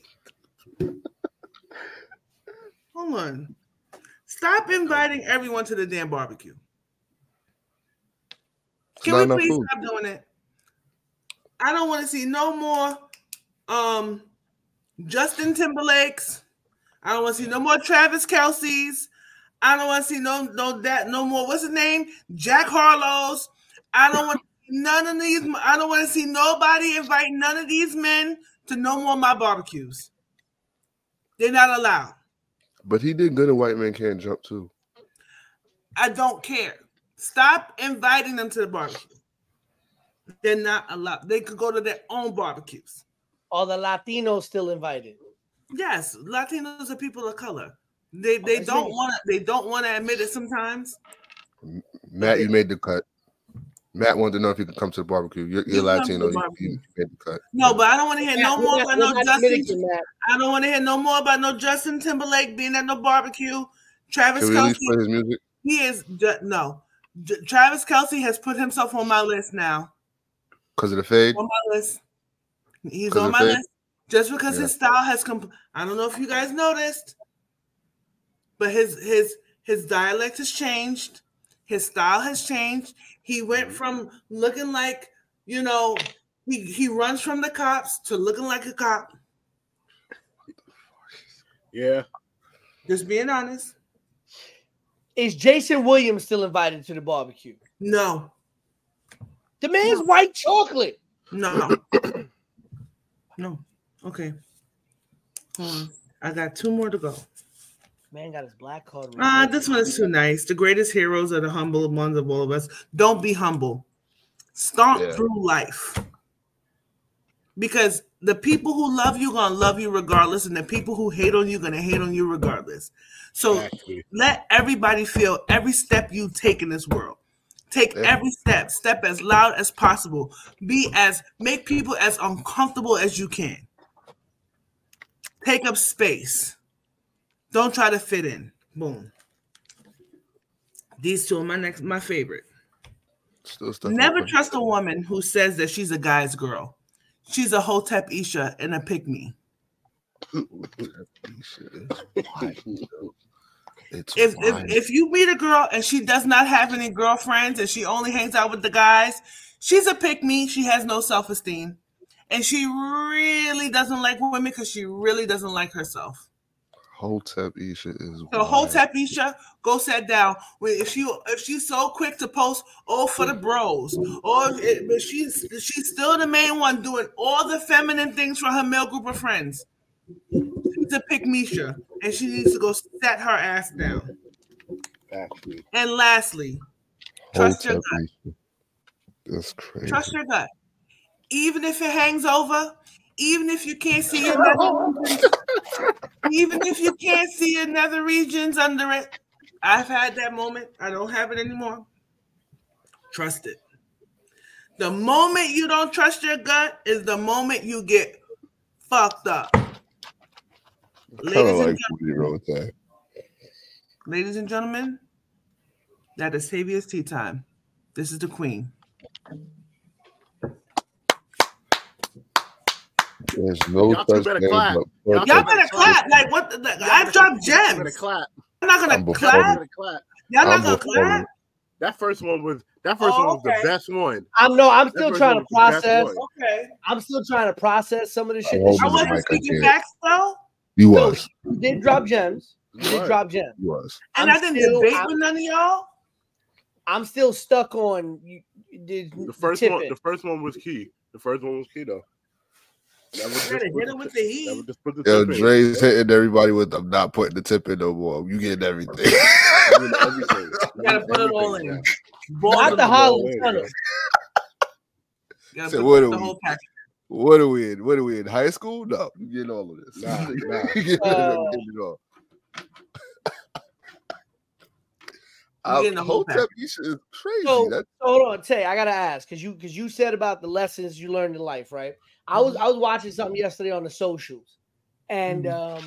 Hold on. Stop inviting everyone to the damn barbecue. It's Can not we enough please food. stop doing it? I don't want to see no more um Justin Timberlakes. I don't want to see no more Travis Kelce's. I don't want to see no no that no more. What's his name? Jack Harlow's. I don't want none of these. I don't want to see nobody invite none of these men to no more of my barbecues. They're not allowed. But he did good in White Man Can't Jump too. I don't care. Stop inviting them to the barbecue. They're not allowed. They could go to their own barbecues. Are the Latinos still invited? Yes, Latinos are people of color. They they Oh, don't right. want to they don't want to admit it sometimes. Matt, you made the cut. Matt wanted to know if you could come to the barbecue. You're, you're You come to the Latino. You, barbecue. you made the cut. No, Yeah. but I don't want to hear no Matt, more we're about not- no we're not Justin. Dominican, Matt. I don't want to hear no more about no Justin Timberlake being at no barbecue. Travis Can we at least Kelce, play his music? he is ju- no. J- Travis Kelce has put himself on my list now. Because of the fade? On my list, he's 'Cause on of my fade? list just because Yeah. his style has come. I don't know if you guys noticed, but his his his dialect has changed. His style has changed. He went from looking like, you know, he, he runs from the cops to looking like a cop. Yeah. Just being honest. Is Jason Williams still invited to the barbecue? No. The man's white chocolate. No. No. Okay. Hold on. I got two more to go. Man got his black card. Ah, this one is too nice. The greatest heroes are the humble ones of all of us. Don't be humble. Stomp Yeah. through life. Because the people who love you gonna love you regardless, and the people who hate on you gonna hate on you regardless. So Actually. let everybody feel every step you take in this world. Take Yeah. every step. Step as loud as possible. Be as make people as uncomfortable as you can. Take up space. Don't try to fit in. Boom. These two are my next, my favorite. Still stuff. Never open. trust a woman who says that she's a guy's girl. She's a Hotep Isha and a pick-me. It's If, if fine. if you meet a girl and she does not have any girlfriends and she only hangs out with the guys, she's a pick-me. She has no self-esteem. And she really doesn't like women because she really doesn't like herself. Hotep Isha is So wild. Hotep Isha, go sit down. When if she if she's so quick to post, oh for the bros, or if, but she's she's still the main one doing all the feminine things for her male group of friends. She's a pick Misha, and she needs to go set her ass down. Actually. And lastly, trust your Hotep gut. Isha. That's crazy. Trust your gut. Even if it hangs over, even if you can't see another regions, even if you can't see another regions under it. I've had that moment. I don't have it anymore. Trust it. The moment you don't trust your gut is the moment you get fucked up. Kind Ladies of and, like what you wrote that. ladies and gentlemen, that is Tavia's tea time. This is the queen. There's no Y'all two such better thing clap. but Y'all fucking- Y'all better clap. Like what? The, the, I dropped You better gems. clap. I'm not I'm gonna before clap. You better clap. Y'all not I'm gonna before clap. That first one was that first Oh, one was okay. the best one. I'm no, I'm That still first trying one to was the best process. one. Okay. I'm still trying to process some of the shit. I'm that I holding she the wasn't mic, I speaking can't. facts though, You No, was. you did drop gems. You did Right. drop gems. You was. and I'm I didn't still- debate I'm- with none of y'all. I'm still stuck on you. you did The first tip one, it. the first one was key. The first one was key though. Never just Gotta put hit the it with tip- the heat. never just put the Yo, tip in. Dre's hitting everybody with I'm not putting the tip in no more. You getting everything. You need everything. You Gotta need put it all everything in. now. Balls Not and the all. Harlem in, Tunnel. yo. Gotta So put what the, are the we? whole package. What are we in? What are we in? High school? No, you getting all of this. Nah, nah. You getting Uh, it all. You getting the Uh, whole Hotep Isha is crazy. So, That, so hold on, Tay. I gotta ask because you because you said about the lessons you learned in life, right? I was I was watching something yesterday on the socials, and um,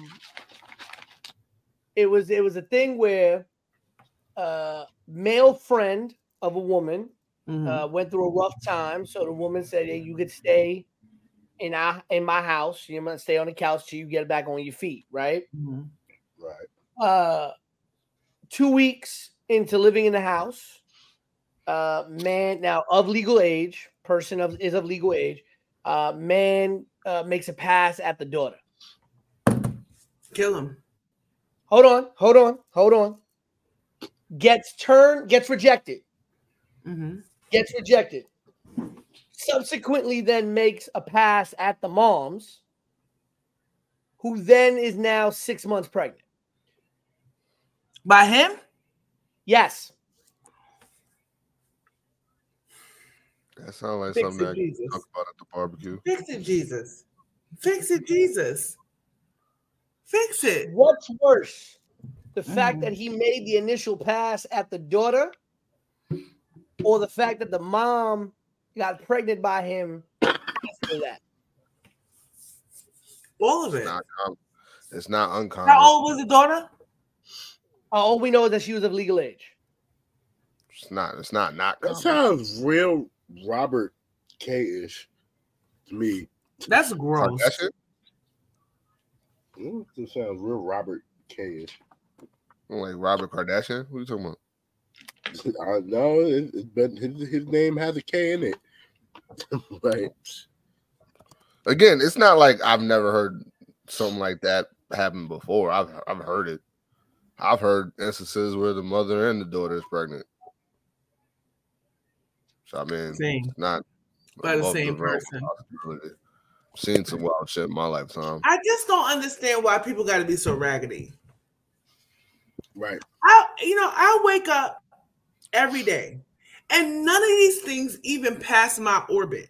it was it was a thing where uh male friend of a woman Mhm. uh, went through a rough time, so the woman said, "Hey, you could stay in our in my house. You must stay on the couch till you get back on your feet." Right? Mhm. Right. Uh, two weeks into living in the house, uh, man now of legal age, person of is of legal age, uh, man uh, makes a pass at the daughter. Kill him. Hold on, hold on, hold on. Gets turned, gets rejected, Mm-hmm. gets rejected. Subsequently, then makes a pass at the moms, who then is now six months pregnant. By him? Yes. that sounds like Fix something it, that you Jesus. talk about at the barbecue. Fix it, Jesus. Fix it, Jesus. Fix it. What's worse? The Mm. fact that he made the initial pass at the daughter, or the fact that the mom got pregnant by him after that? All of It's it. not, com- it's not uncommon. How old was the daughter? All we know is that she was of legal age. It's not. It's not not That common. sounds real Robert K-ish to me. That's gross. Kardashian? Mm, That sounds real Robert K-ish. Like Robert Kardashian? What are you talking about? I know it, it, but his, his name has a K in it. Like, Again, it's not like I've never heard something like that happen before. I've I've heard it. I've heard instances where the mother and the daughter is pregnant. So I mean, Same. it's not By the above same realm of person. possibility. Seen some wild shit in my lifetime. I just don't understand why people got to be so raggedy. right. I, you know, I wake up every day, and none of these things even pass my orbit.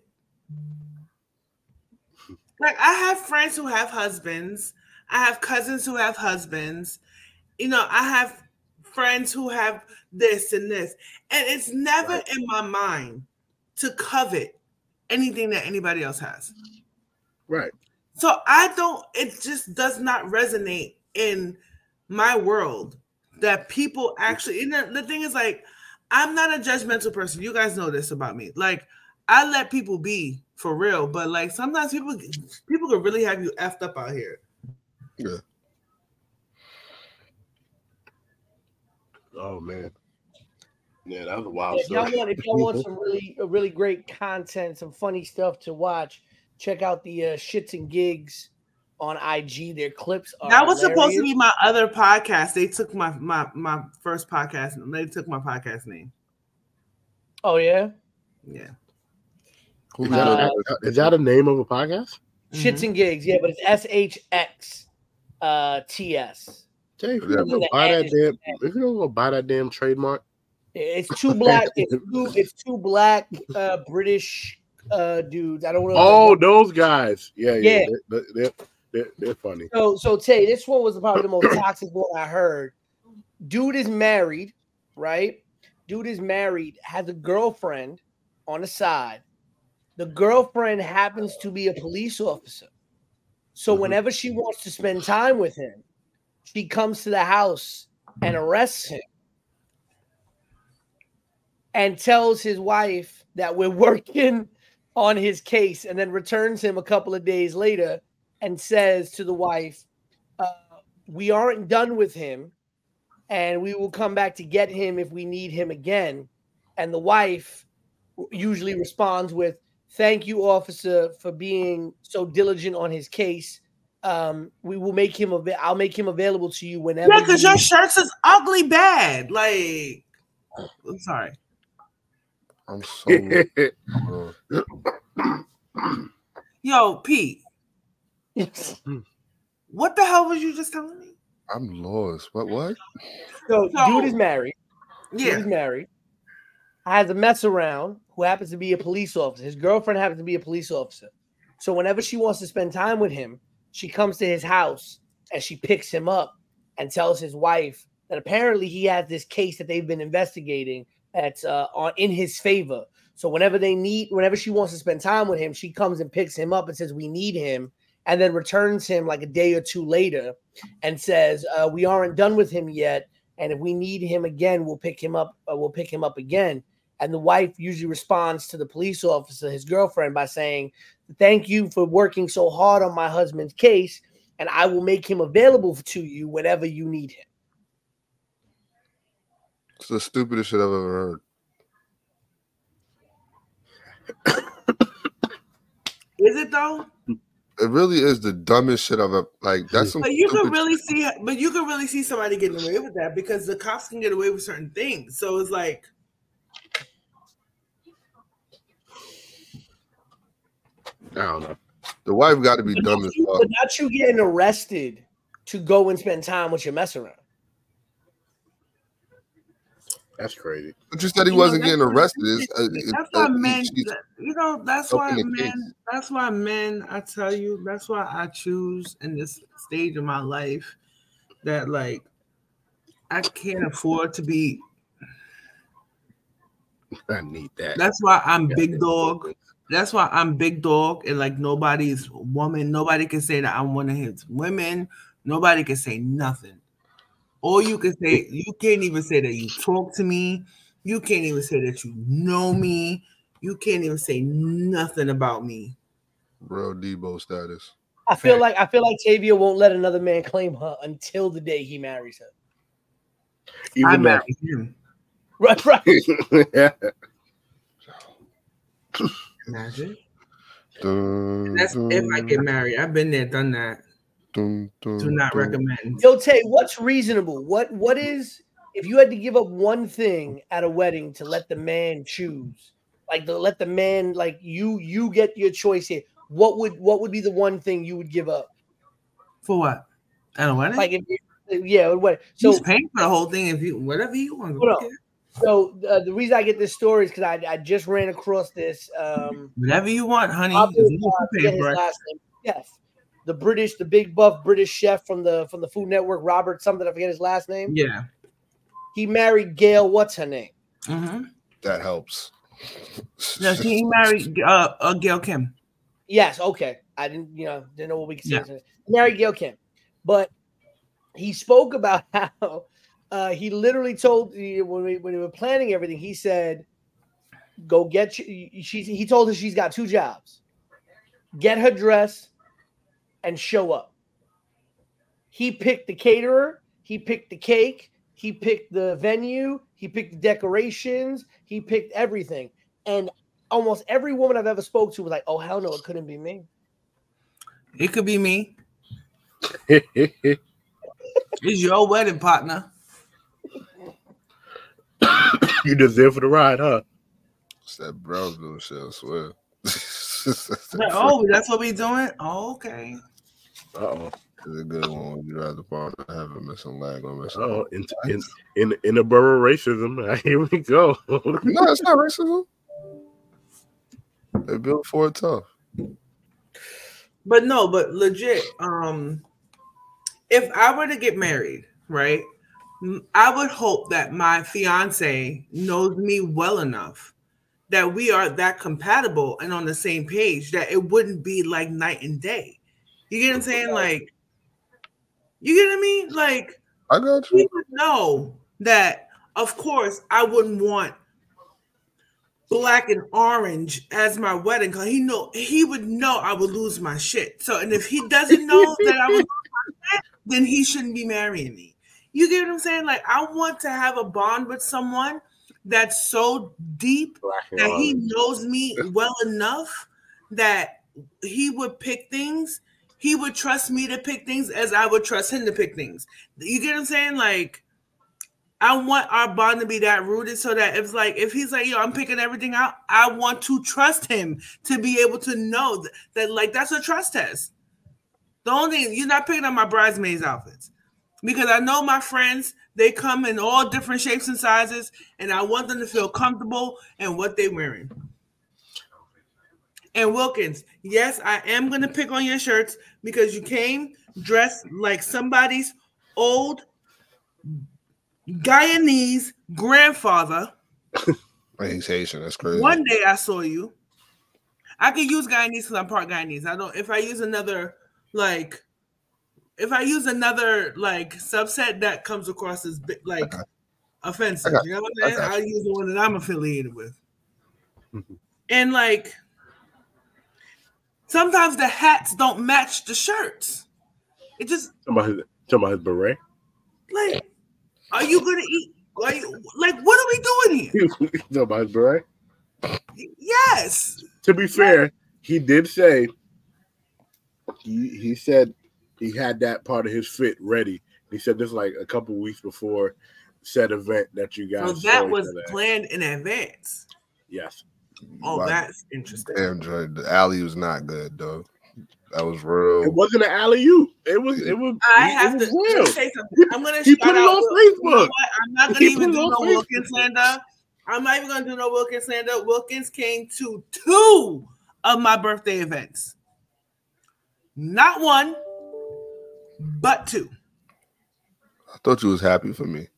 Like, I have friends who have husbands. I have cousins who have husbands. You know, I have friends who have this and this. And it's never Right. in my mind to covet anything that anybody else has. Right. So I don't, it just does not resonate in my world that people actually, and the, the thing is, like, I'm not a judgmental person. You guys know this about me. Like, I let people be for real, but like sometimes people people can really have you effed up out here. Yeah. Oh man. Yeah, that was a wild If y'all story. want, if y'all want some really, uh, really great content, some funny stuff to watch, check out the uh, Shits and Gigs on I G. Their clips are That was supposed to hilarious. be my other podcast. They took my my my first podcast. They took my podcast name. Oh yeah, Yeah. Who Is was that, Uh, that? a, is that a name of a podcast? Shits and Gigs. Yeah, but it's S H X uh, T S. Jay, if you Yeah. don't go buy that damn, if you don't go buy that damn trademark, It's two black. It's two. It's two black uh, British uh, dudes. I don't know. if oh, they're- those guys, yeah, yeah, Yeah. They're, they're, they're, they're funny. So, so Tay, this one was probably the most toxic one I heard. Dude is married, right? Dude is married, has a girlfriend on the side. The girlfriend happens to be a police officer. So Mhm. whenever she wants to spend time with him, she comes to the house and arrests him and tells his wife that we're working on his case, and then returns him a couple of days later and says to the wife, uh, we aren't done with him, and we will come back to get him if we need him again. And the wife usually responds with, thank you, officer, for being so diligent on his case. Um, we will make him, av- I'll make him available to you whenever. Yeah, because you your need- shirts is ugly bad. Like, I'm sorry. I'm so. uh, Yo, Pete, what the hell was you just telling me? I'm lost. What? What? So, So- dude is married. Dude Yeah. is married. Has a mess around who happens to be a police officer. His girlfriend happens to be a police officer. So whenever she wants to spend time with him, she comes to his house and she picks him up and tells his wife that apparently he has this case that they've been investigating that's uh, on in his favor. So whenever they need, whenever she wants to spend time with him, she comes and picks him up and says, we need him, and then returns him like a day or two later and says, uh, we aren't done with him yet. And if we need him again, we'll pick him up. Uh, we'll pick him up again. And the wife usually responds to the police officer, his girlfriend, by saying, thank you for working so hard on my husband's case, and I will make him available to you whenever you need him. It's the stupidest shit I've ever heard. Is it though? It really is the dumbest shit I've ever. Like that's some. But you can stupid really see, but you can really see somebody getting away with that because the cops can get away with certain things. So it's like, I don't know. The wife got to be But dumb not, as you, fuck. but not you getting arrested to go and spend time with your mess around. That's crazy. But you said he You wasn't know, getting that's- arrested. It's, uh, That's it- why uh, he- men, she's you know, that's helping why the men, case. that's why men, I tell you, that's why I choose in this stage of my life that like I can't afford to be. I need that. That's why I'm big dog. That's why I'm big dog, and like nobody's woman, nobody can say that I'm one of his women. Nobody can say nothing. All you can say, you can't even say that you talk to me. You can't even say that you know me. You can't even say nothing about me. Real Debo status. I feel like I feel like Tavia won't let another man claim her until the day he marries her. Even I though- married him. Right, right. yeah. Imagine. Dun, That's if I dun, get married. I've been there, done that. dun, dun, Do not dun. recommend. Yo, Tay, what's reasonable? What what is if you had to give up one thing at a wedding to let the man choose, like to let the man like you you get your choice here? What would what would be the one thing you would give up? For what? At a wedding? Like if yeah, what? So He's paying for the whole thing. If you whatever you want. Hold on. Okay. so uh, the reason I get this story is because I, I just ran across this. Um, Whatever you want, honey. popular- If you uh, I pay forget his for it. last name, chef, the British, the big buff British chef from the from the Food Network, Robert something. I forget his last name. Yeah. He married Gail. What's her name? Mm-hmm. That helps. No, he married uh, uh Gail Kim. Yes, okay. I didn't, you know, didn't know what we could say. Yeah. Married Gail Kim, but he spoke about how uh, he literally told when we when we were planning everything. He said, "Go get you." She's. He told her she's got two jobs: get her dress and show up. He picked the caterer. He picked the cake. He picked the venue. He picked the decorations. He picked everything. And almost every woman I've ever spoke to was like, "Oh hell no, it couldn't be me." It could be me. It's your wedding partner. You just there for the ride, huh? It's that Brownsville shit, I swear. Like, oh, that's what we doing? Oh, okay. Uh-oh. It's a good one when you ride the partner, have a missing leg or missing. Oh, in in in in a borough racism. Here we go. No, it's not racism. They built for it tough. But no, but legit, um, if I were to get married, right, m- I would hope that my fiance knows me well enough that we are that compatible and on the same page that it wouldn't be like night and day. You get what I'm saying? Like, you get what I mean? Like, I got he you. would know that, of course, I wouldn't want black and orange as my wedding because he know he would know I would lose my shit. So, and if he doesn't know that I would lose my shit, then he shouldn't be marrying me. You get what I'm saying? Like, I want to have a bond with someone that's so deep Black and that he orange. knows me well enough that he would pick things. He would trust me to pick things as I would trust him to pick things. You get what I'm saying? Like, I want our bond to be that rooted so that if like if he's like, yo, I'm picking everything out, I want to trust him to be able to know that, that like that's a trust test. The only thing you're not picking up my bridesmaids outfits because I know my friends, they come in all different shapes and sizes, and I want them to feel comfortable in what they're wearing. And Wilkins, yes, I am gonna pick on your shirts because you came dressed like somebody's old Guyanese grandfather. He's Haitian. That's crazy. One day I saw you. I could use Guyanese because I'm part Guyanese. I don't. If I use another like, if I use another like subset that comes across as bi- like Okay. offensive, I got you know what I I'm saying? got I'll use the one that I'm affiliated with. And like, sometimes the hats don't match the shirts. It just Talking about his, talking about his beret. like, are you gonna eat? Are you like, what are we doing here? Talking about his beret. Yes. To be fair, he did say he he said he had that part of his fit ready. He said this like a couple weeks before said event that you guys. So saw that each was other at. planned in advance. Yes. Oh, Wow. that's interesting. Damn, Joy. The alley was not good, though. That was real. It wasn't an alley oop. It was. It was. I it have was to real. say something. I'm gonna He shout put it out. on Wil- Facebook. You know what? I'm not gonna He even put do it on no Facebook. Wilkins slander. I'm not even gonna do no Wilkins slander. Wilkins came to two of my birthday events. Not one, but two. I thought you was happy for me.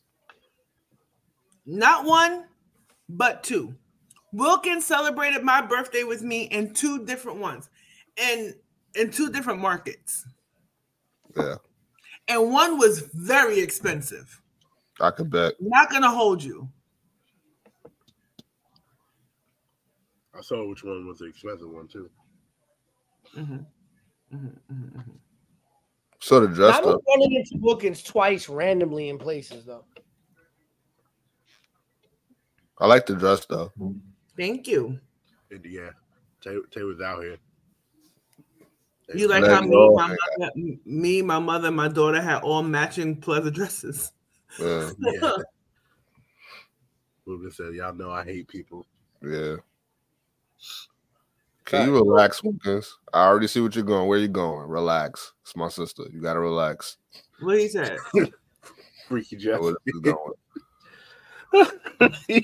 Not one, but two. Wilkins celebrated my birthday with me in two different ones, and in two different markets. Yeah, And one was very expensive. I could bet. Not gonna hold you. I saw which one was the expensive one too. Mm-hmm. Mm-hmm, mm-hmm, mm-hmm. So the dress I'm up. running into Wilkins twice randomly in places though. I like the dress though. Thank you. And yeah, Tay, Tay was out here. You like Let how me, go. my mother, me, my mother, and my daughter had all matching pleather dresses. Yeah, Yeah. Wilkins said, "Y'all know I hate people." yeah. Can you relax, Wilkins? I already see what you're going. Where you going? Relax. It's my sister. You gotta relax. What he said? Freaky Know Jeff. where this is going.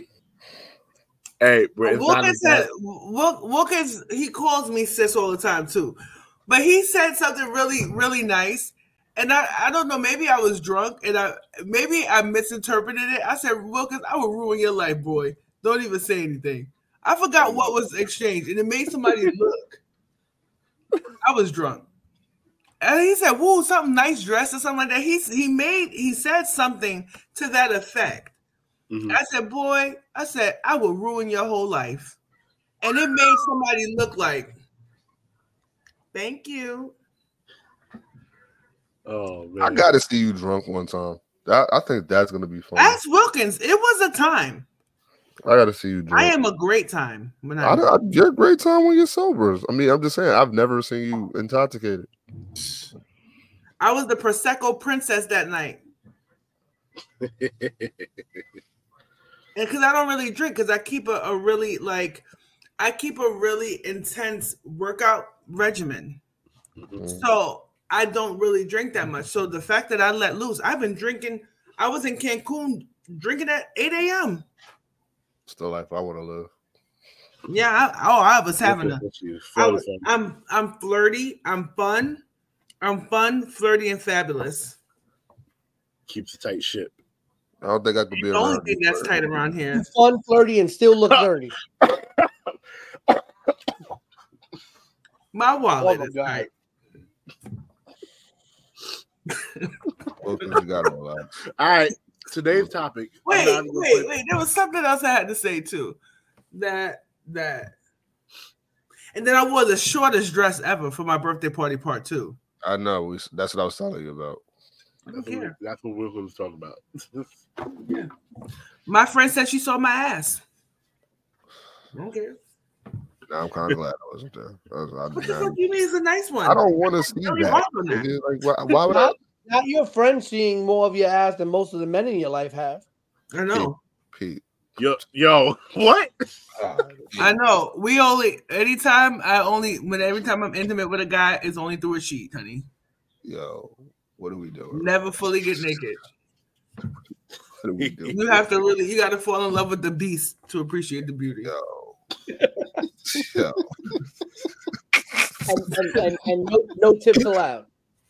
Hey, bro, it's not Wilkins as bad. said, Wil- Wilkins, he calls me sis all the time too. But he said something really, really nice. And I, I don't know, maybe I was drunk and I maybe I misinterpreted it. I said, Wilkins, I will ruin your life, boy. Don't even say anything. I forgot what was exchanged, and it made somebody look. I was drunk. And he said, woo, something nice dress or something like that. He, he made, he said something to that effect. Mhm. I said, boy, I said, I will ruin your whole life. And it made somebody look like, thank you. Oh man, I gotta see you drunk one time. I, I think that's gonna be fun. Ask Wilkins. It was a time. I gotta see you drunk. I am a great time. When I, I, I, you're a great time when you're sober. I mean, I'm just saying, I've never seen you intoxicated. I was the Prosecco princess that night. And because I don't really drink, because I keep a, a really, like, I keep a really intense workout regimen. Mm. So I don't really drink that much. So the fact that I let loose, I've been drinking. I was in Cancun drinking at eight a.m. Still life I want to live. Yeah. I, oh, I was having a. She's I flirty, was, flirty. I'm I'm flirty. I'm fun. I'm fun, flirty, and fabulous. Keeps a tight ship. I don't think I could be The only around thing you that's forever. tight around here. Fun, flirty, and still look dirty. My wallet Oh, is God. tight. Wilkins, you gotta relax. All right, today's topic. I'm Wait, not even gonna wait, put- wait. There was something else I had to say too. That that. And then I wore the shortest dress ever for my birthday party part two. I know. We, that's what I was telling you about. I don't That's what, care. that's what Wilkins was talking about. My friend said she saw my ass. I don't care. Now I'm kind of glad I wasn't there. I, was, What the I, fuck you mean it's a nice one? I don't want to see Don't be that. hard on that. nigga. Like, why, why would I? Not, not your friend seeing more of your ass than most of the men in your life have. I know. Pete. Yo, yo, what? I know. We only anytime I only when every time I'm intimate with a guy is only through a sheet, honey. Yo, what are we doing? Never fully get naked. What are we doing? You have to really you gotta fall in love with the beast to appreciate the beauty. Yo. Yo. And, and, and, and no, no tips allowed.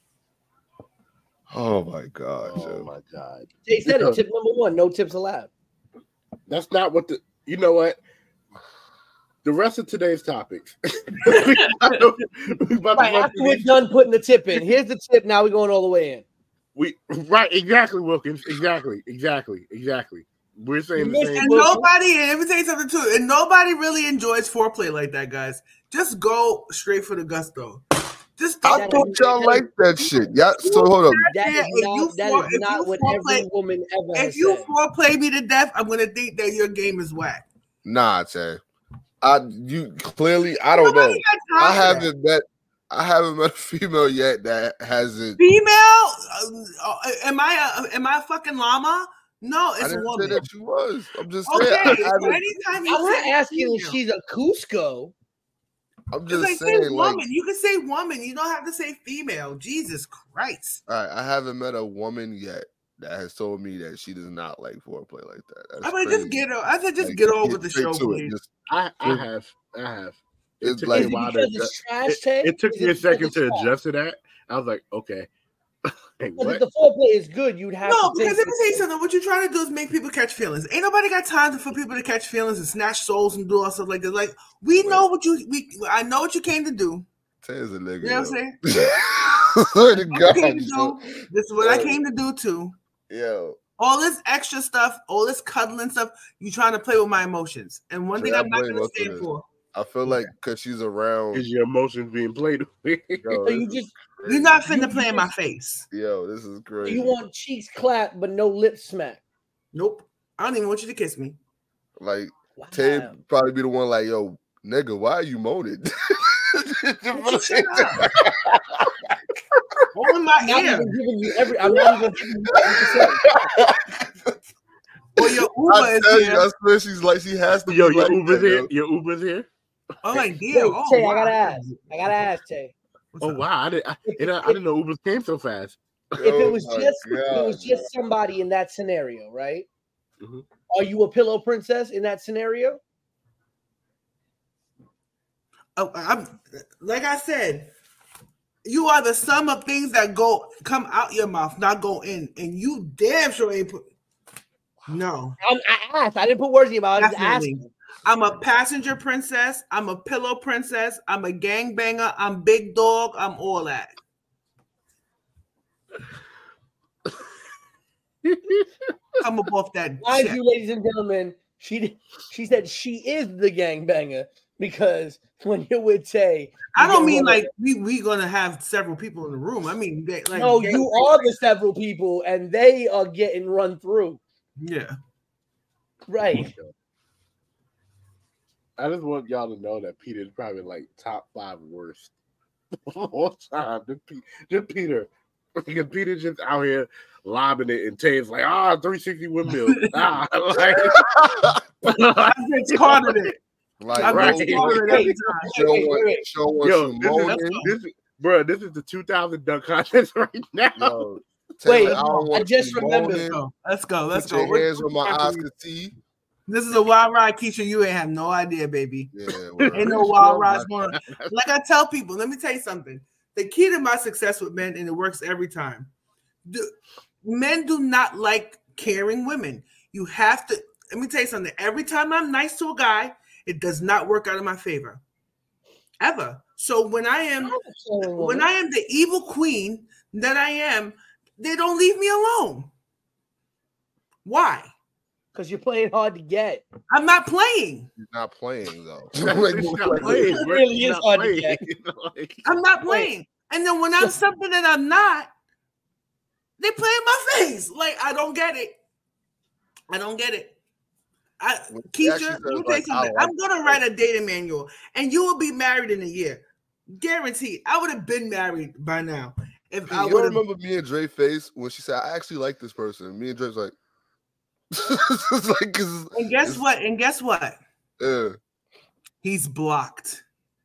Oh my God. Oh Joe. my god, They said it. Tip number one: no tips allowed. that's not what the. You know what? The rest of today's topics. we about to Right run after through we're these. done putting the tip in, here's the tip. Now we're going all the way in. We right exactly, Wilkins. Exactly, exactly, exactly. We're saying the You same. And Well, nobody, and let me tell you something too, and nobody really enjoys foreplay like that, guys. Just go straight for the gusto. Just I don't. thought y'all liked that shit. Yeah. So hold up. That Yeah, is if you not, that for- is if not you what foreplay- every woman ever has If you said. foreplay me to death, I'm gonna think that your game is whack. Nah, Tay. I you clearly I don't know. Nobody got time I for that. haven't met I haven't met a female yet that hasn't. Female? Uh, uh, am I a, am I a fucking llama? No, I it's a didn't say woman. that you was. I'm just Okay, saying. I so haven't, anytime you I'm not say asking if female- she's a Cusco. I'm It's just like, say saying, like, woman. You can say woman. You don't have to say female. Jesus Christ. all right, I haven't met a woman yet that has told me that she does not like foreplay like that. That's I mean, crazy. just get. I said, just Like, get on with the straight show, to it. please. Just, I, I Just- have, I have. It It's took like- me Is a it while because to. it's trash, It, Tay? it took Is me it a second because to it's trash? adjust to that. I was like, okay. Like, Because if what? the foreplay is good, you'd have No, to because think let me tell you something. What you're trying to do is make people catch feelings. Ain't nobody got time for people to catch feelings and snatch souls and do all stuff like that. Like we know what you. We I know what you came to do. Tay is a nigga. You know what I'm saying? saying? Swear to What I came God, to yo. do. This is what I came to do too. Yo, All this extra stuff, all this cuddling stuff. You trying to play with my emotions. And one See, thing I I'm not blame going us to for stand this. for. I feel like because she's around. Is your emotions being played with? Yo, So you this is just crazy. You're not finna You- play you in my just- face. Yo, this is crazy. you want cheeks clapped but no lip smack. Nope. I don't even want you to kiss me. like Wow. Tay probably be the one like, yo, nigga, why are you moaning? Shut up. All in my I'm not ear. even giving you every. I'm not even giving you every Or your Uber I is tell you, here. I swear she's like she has to. Yo, be your like Uber's that, here. yo. Your Uber's here. I'm like, Wait, dear. Oh, Tay, wow. I gotta ask. I gotta ask, Tay. What's Oh up? wow, I didn't. I, it, I didn't know Ubers came so fast. If it Oh was my just if it was God, just somebody in that scenario, right? Mhm. Are you a pillow princess in that scenario? Oh, I'm, like I said, you are the sum of things that go come out your mouth, not go in. And you damn sure ain't put. No. I'm, I asked. I didn't put words in your mouth. I was Definitely. asking. I'm a passenger princess. I'm a pillow princess. I'm a gangbanger. I'm big dog. I'm all that. Come up off that Mind check. you, ladies and gentlemen, she she said she is the gangbanger because when you're with Tay, I you don't get mean woman- like we we gonna have several people in the room. I mean, they, like no, gang- you are the several people, and they are getting run through. Yeah. Right. I just want y'all to know that Peter is probably like top five worst of all time. Just, Pe- just Peter. Because Peter's just out here lobbing it, and Tay's like, ah, three sixty windmill. ah, like, I just caught it. Like, I Right. just caught it every time. Show Wait, wait, what, wait. show what yo, you this is, moaning. this, is, bro, this is the two thousand dunk contest right now. Yo, Wait, Taylor, I, don't I want just you remembered. moaning. Let's go. Let's go. Let's Put go. your What- hands on my what Oscar T. This is a wild ride, Keisha. You ain't have no idea, baby. Yeah, word. Ain't no wild rides going on. Like I tell people, let me tell you something. The key to my success with men, and it works every time. Do, men do not like caring women. You have to. Let me tell you something. Every time I'm nice to a guy, it does not work out in my favor, ever. So when I am, when I am the evil queen that I am, they don't leave me alone. Why? Because you're playing hard to get. I'm not playing. He's not playing though. He's not playing, It bro. really He's is not hard to playing. get. Like, I'm not playing. And then when I'm something that I'm not, they play in my face. Like I don't get it. I don't get it. I, When she actually Keisha, says, let me tell you like, I something. like I'm gonna write a dating manual, and you will be married in a year, guaranteed. I would have been married by now if Hey, I you would don't have. remember me and Dre face when she said, I actually like this person. Me and Dre's like, it's like, 'cause- And guess it's- what? And guess what? yeah. He's blocked.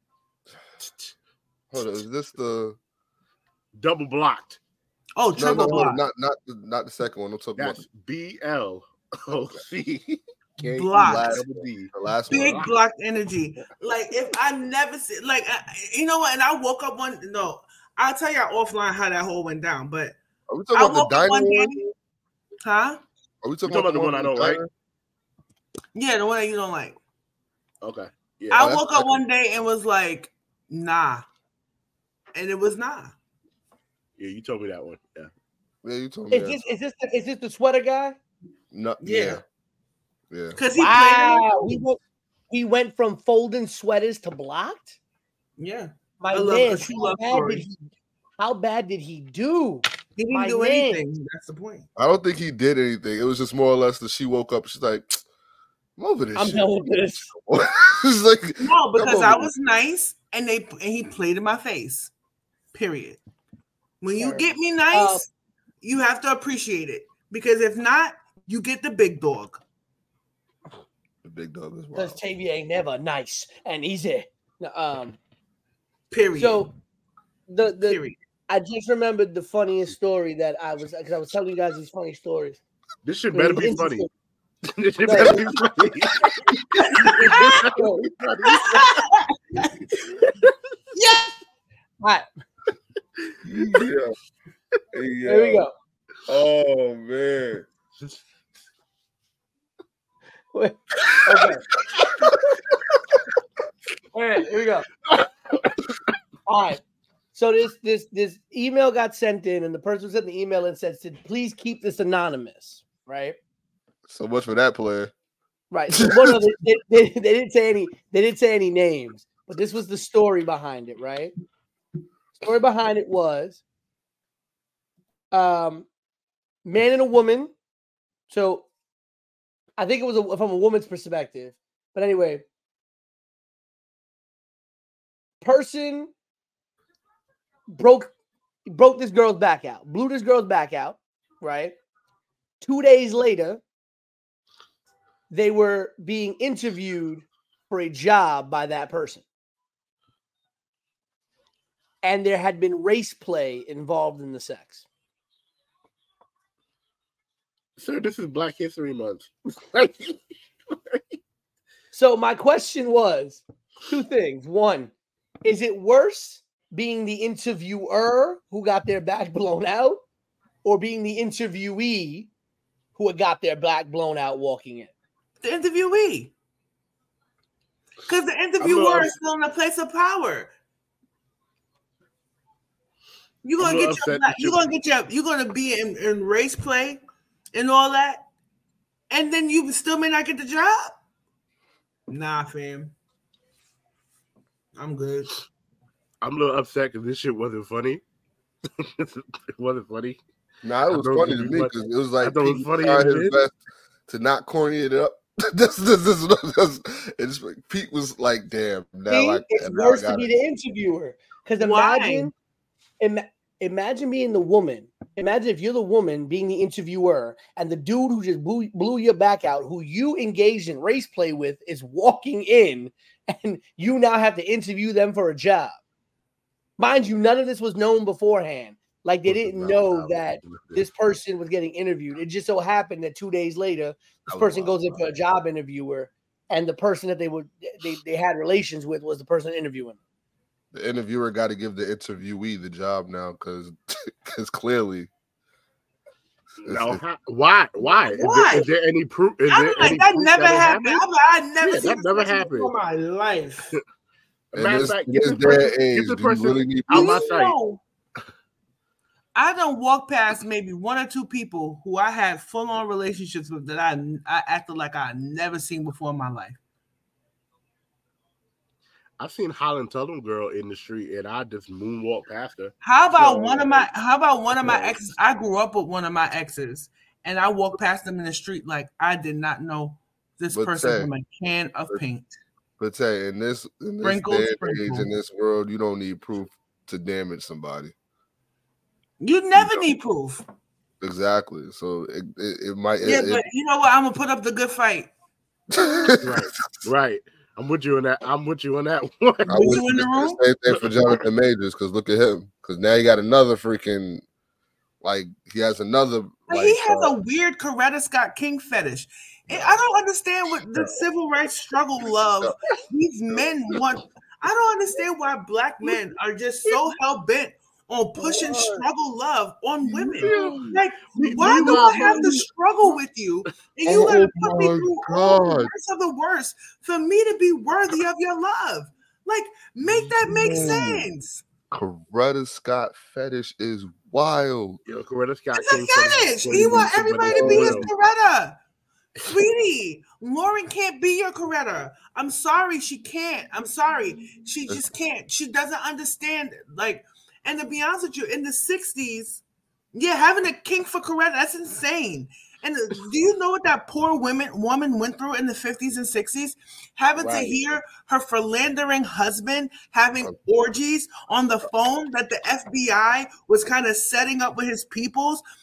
Hold on, is this the double blocked. Oh, no, triple no, no, block. not not the not the second one. I'm talking That's B L O C K E Blocked. double D. about the last Big one. blocked energy. Like if I never see, like I, you know what? And I woke up one. No, I'll tell you offline how that whole went down. But Are we talking I about the woke up dining one day. one? Huh? Are we talking You're about, talking about the one I in know, the right? diner? Yeah, the one that you don't like. Okay. Yeah. I Oh, that's woke up one day and was like, nah. And it was nah. Yeah, you told me that one. Yeah. Yeah, you told me Is that. this is this the, is this the sweater guy? No, Yeah. yeah, yeah. Because he Wow, played. he went, he went from folding sweaters to blocked. Yeah. My I love man, a true how love bad story. did he? How bad did he do? He didn't My do man. anything. That's the point. I don't think he did anything. It was just more or less that she woke up. She's like, I'm over this I'm shit. done with this. It's like, No, because I'm I over was nice and they and he played in my face. Period. When you Sure. get me nice, you have to appreciate it. Because if not, you get the big dog. the big dog is Because wild. Tavia ain't never nice and easy. Um, Period. So the the Period. I just remembered the funniest story that I was because I was telling you guys these funny stories. This shit It better was be funny. interesting. This shit No, better it- be funny. Yeah. All right, Yeah. here we go. Oh man. Wait, okay. All right, here we go. All right. So this this this email got sent in, and the person who sent the email in said, "Please keep this anonymous." Right. So much for that player. Right. So, well, no, they, they, they, they didn't say any. They didn't say any names, but this was the story behind it. Right. Story behind it was, um, man and a woman. So, I think it was a, from a woman's perspective, but anyway, person broke broke this girl's back out, blew this girl's back out. Right. Two days later, they were being interviewed for a job by that person. And there had been race play involved in the sex. Sir, this is Black History Month. So my question was two things. One, is it worse being the interviewer who got their back blown out or being the interviewee who had got their back blown out walking in? The interviewee. Because the interviewer is still in a place of power. You're gonna I'm get your upset black, that you're you- gonna get your you're gonna be in, in race play and all that, and then you still may not get the job. Nah, fam. I'm good. I'm a little upset because this shit wasn't funny. It wasn't funny. Nah, it I was thought funny it to was me funny. because it was I like thought it was Pete funny tried as his shit. best to not corny it up. this, this, this, this, it's, Pete was like, "Damn, now See, like it's now I worse to got be it." the interviewer. Because Why? imagine, ima- imagine being the woman. Imagine if you're the woman being the interviewer, and the dude who just blew, blew your back out, who you engaged in race play with, is walking in, and you now have to interview them for a job. Mind you, none of this was known beforehand. Like they didn't know that this person was getting interviewed. It just so happened that two days later, this That was person wild, goes in for a job interviewer, and the person that they would they, they had relations with was the person interviewing. The interviewer got to give the interviewee the job now because because clearly. No, it's- how- why? Why? Is Why? there, is there any proof? Is I'm there like any that proof never that it happened. I'm like, I never Yeah, seen that this never person happened. before in my life. In Matter of this, fact, in give this the day person- and age, give the do you person really need out Do my you sight. know, I don't walk past maybe one or two people who I had full on relationships with that I I acted like I never seen before in my life. I've seen Holland Tunnel girl in the street, and I just moonwalk past her. How about So, one of my how about one of my so- exes? I grew up with one of my exes, and I walked past them in the street like I did not know this But person say- from a can of but- paint. But hey, in this in this Sprinkle, day and age, sprinkle. in this world, you don't need proof to damage somebody. You never need proof. Exactly. So it it, it might. Yeah, it, but you know what? I'm gonna put up the good fight. it, Right, right. I'm with you on that. I'm with you on that one. I Was wish you in the the room? same thing for Jonathan Majors because look at him. Because now he got another freaking like he has another. But Like, he has uh, a weird Coretta Scott King fetish. And I don't understand what the civil rights struggle love. These men want. I don't understand why black men are just so hell bent on pushing struggle love on women. Like, why do I have to struggle with you? And you Oh gotta put me my through all the God. worst of the worst for me to be worthy of your love. Like, make that make No. sense. Coretta Scott fetish is wild. Yo, Coretta Scott It's a King said it fetish. was He twenty want weeks, everybody but to be his it's Coretta. Sweetie, Lauren can't be your Coretta. I'm sorry, she can't. I'm sorry. She just can't. She doesn't understand it. Like, and to be honest with you, in the sixties, yeah, having a kink for Coretta, that's insane. And do you know what that poor woman woman went through in the fifties and sixties? Having Right. to hear her philandering husband having orgies on the phone that the F B I was kind of setting up with his peoples.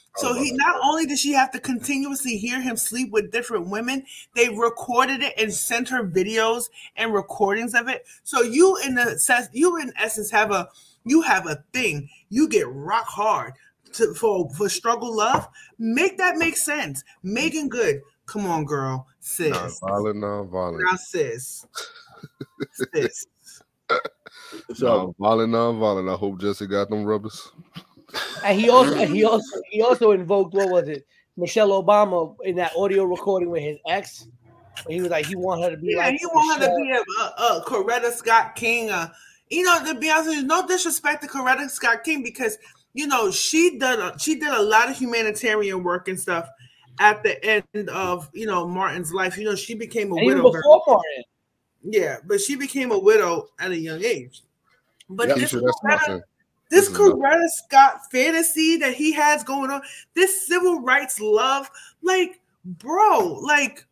So he not only did she have to continuously hear him sleep with different women, they recorded it and sent her videos and recordings of it. So you in the you in essence have a you have a thing. You get rock hard to for for struggle love. Make that make sense. Megan Good. Come on, girl. Sis. Non-violent, non-violent. Now, sis. sis. So non-violent, non-violent. I hope Jesse got them rubbers. And he also he also he also invoked, what was it, Michelle Obama in that audio recording with his ex. He was like, he want her to be yeah, like he want her Michelle. to be a, a, a Coretta Scott King. Uh, you know, to be honest, no disrespect to Coretta Scott King, because you know she did a, she did a lot of humanitarian work and stuff at the end of you know Martin's life. You know, she became a And widow. even before Martin. Yeah, but she became a widow at a young age. But Yep. this, Keisha, that's Coretta, nothing. this This is nothing. Coretta Scott fantasy that he has going on, this civil rights love, like, bro, like,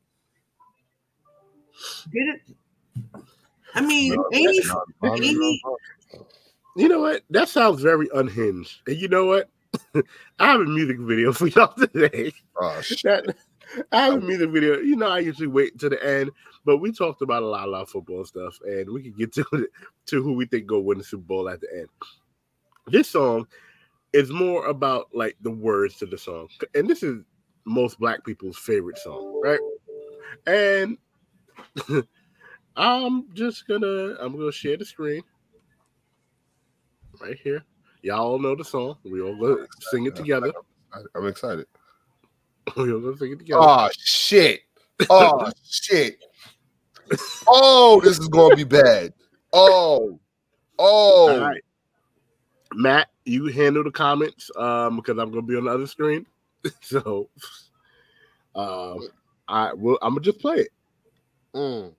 did it? I mean, No, Amy, non-violent, Amy, non-violent. You know what? That sounds very unhinged. And you know what? I have a music video for y'all today. Oh, shit. That, I have a music video. You know, I usually wait to the end, but we talked about a lot, a lot of football stuff, and we can get to to who we think go win the Super Bowl at the end. This song is more about like the words to the song, and this is most Black people's favorite song, right? And I'm just gonna I'm gonna share the screen right here. Y'all all know the song. We all gonna sing it together. I, I'm excited. We all gonna sing it together. Oh shit! Oh shit! Oh, this is gonna be bad. Oh, oh. All right, Matt, you handle the comments um, because I'm gonna be on the other screen. So, um, I will. I'm gonna just play it. Mm.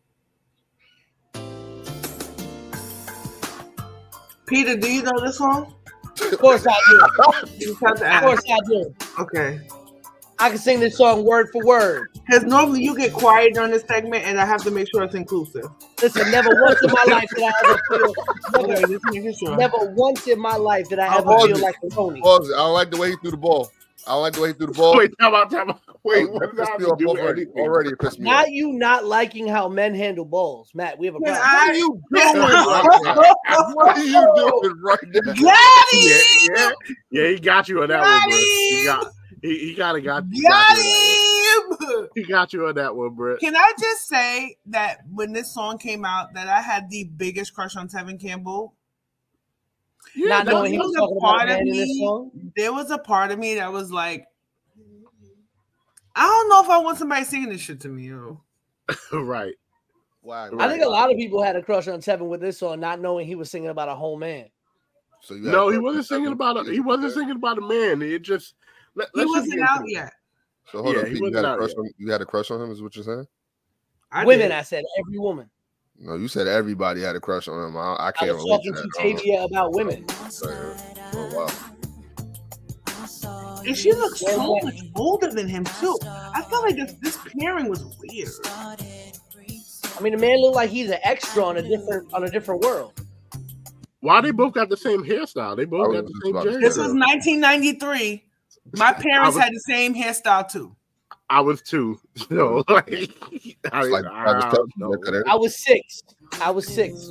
Peter, do you know this song? Of course I do. You just have to Of ask. course I do. Okay. I can sing this song word for word. Because normally you get quiet during this segment, and I have to make sure it's inclusive. Listen, never once in my life did I ever feel Okay, never, just making sure. never once in my life did I I'll ever pause feel it. like a Tony. Pause it. I don't like the way he threw the ball. I don't like the way he threw the ball. Wait, time out, time out. Wait, Oh, what that did I pissed me have off to do already. anything? Already it pissed me Not off. you not liking how men handle balls. Matt, we have a Can problem. I- What are you doing right now? What are you doing right now? Got Yeah, him! yeah, yeah. He got you on that Got one, bro. He him! got. He, he kind of got, got, Got you on that one. him! He got you on that one, bro. Can I just say that when this song came out, that I had the biggest crush on Tevin Campbell? Yeah, Not that knowing he was was a talking about part a of man in this me. song. There was a part of me that was like, I don't know if I want somebody singing this shit to me. Yo. right. Wow. I think a lot of people had a crush on Tevin with this song, not knowing he was singing about a whole man. So you had No, a he crush wasn't on singing Tevin? about a. He wasn't singing about a man. It just. Let, He let's just wasn't get out into it. yet. So hold Yeah, on, he Pete, you wasn't had a out crush yet. on you had a crush on him, is what you're saying? I Women, did. I said, every woman. No, you said everybody had a crush on him. I, I I can't was relate talking to to that. I don't know. Tavia about women. Oh, wow. And she looks so much older than him, too. I felt like this, this pairing was weird. I mean, the man looked like he's an extra on a different on a different world. Why they both got the same hairstyle? They I both was got the just same about to jersey. This was nineteen ninety-three. My parents was- had the same hairstyle, too. I was two. So like, I, It's like I Travis don't Kelce, know. that could- I was six. I was six.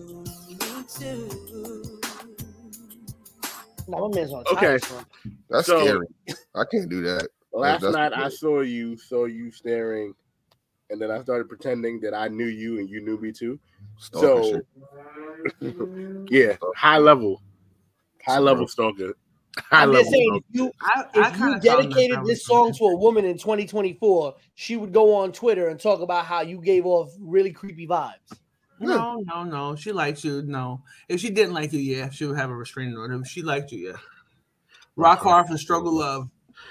No, my man's on Okay. time. That's So- scary. I can't do that. Last That's night I weird. saw you, saw you staring, and then I started pretending that I knew you and you knew me too. Stalker So shit. yeah, high level, high So, level stalker. High I'm level just saying, stalker. if you I, I if kinda you found dedicated that this that was- song to a woman in twenty twenty-four, she would go on Twitter and talk about how you gave off really creepy vibes. No, no, no. She likes you. No. If she didn't like you, yeah, she would have a restraining order. If she liked you, yeah. Rock hard for struggle love.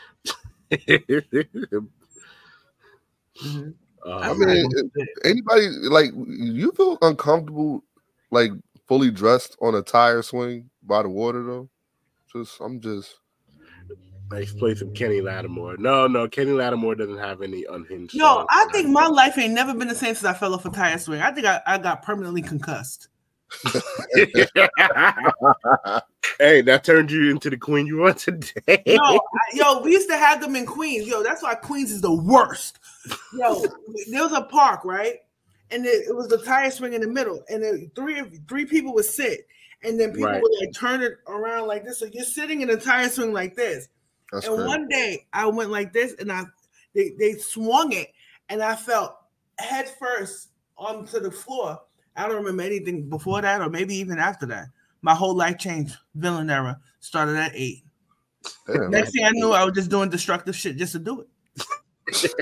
Mhm. Uh, I mean, it- anybody like you feel uncomfortable, like fully dressed on a tire swing by the water though? Just I'm just let's play some Kenny Lattimore. No, no, Kenny Lattimore doesn't have any unhinged. Yo, songs. I think my life ain't never been the same since I fell off a tire swing. I think I, I got permanently concussed. hey, Hey, that turned you into the queen you are today. Yo, I, yo, we used to have them in Queens. Yo, that's why Queens is the worst. Yo, there was a park, right? And it, it was the tire swing in the middle, and then three three people would sit, and then people Right. would like turn it around like this. So you're sitting in a tire swing like this. That's and crazy. one day I went like this, and I they, they swung it, and I felt head first onto the floor. I don't remember anything before that, or maybe even after that. My whole life changed. Villain era started at eight. Damn, Next thing I knew, I was just doing destructive shit just to do it.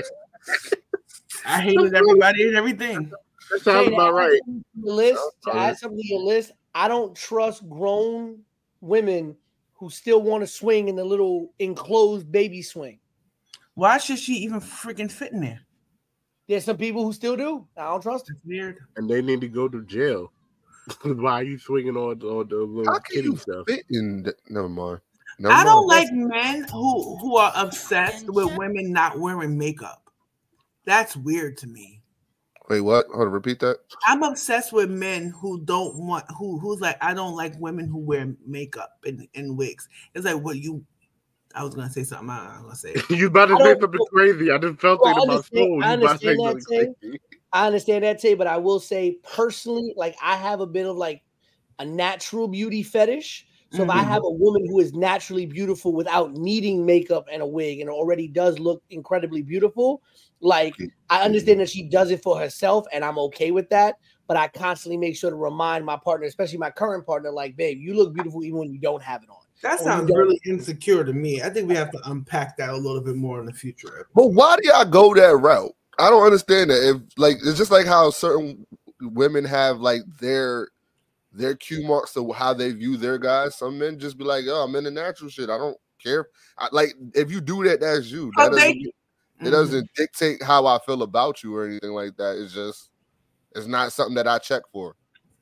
I hated everybody and everything. That sounds Hey, about to right. add something to your list, to Uh, add something to your list, I don't trust grown women who still want to swing in the little enclosed baby swing. Why should she even freaking fit in there? There's some people who still do. I don't trust them. It's weird. And they need to go to jail. Why are you swinging on, on the little How can kitty you stuff? fit in? th- Never mind. Never I don't mind. like men who who are obsessed with women not wearing makeup. That's weird to me. Wait, what? Hold on, repeat that. I'm obsessed with men who don't want who who's like I don't like women who wear makeup and, and wigs. It's like what you. I was gonna say something. I'm gonna say. You about to I say don't- something crazy. I just felt Well, it I in my understand- soul. I You about to say understand that, something Tay. crazy. I understand that, Tay, but I will say personally, like I have a bit of like a natural beauty fetish. So if I Mhm. have a woman who is naturally beautiful without needing makeup and a wig and already does look incredibly beautiful, like I understand that she does it for herself and I'm okay with that. But I constantly make sure to remind my partner, especially my current partner, like, babe, you look beautiful even when you don't have it on. That Or you sounds don't. really insecure to me. I think we have to unpack that a little bit more in the future. But why do y'all go that route? I don't understand that. If like it's just like how certain women have like their their cue marks to how they view their guys. Some men just be like, "Oh, I'm in the natural shit. I don't care." I, like if you do that, that's you. Oh, That they- doesn't, it doesn't dictate how I feel about you or anything like that. It's just it's not something that I check for.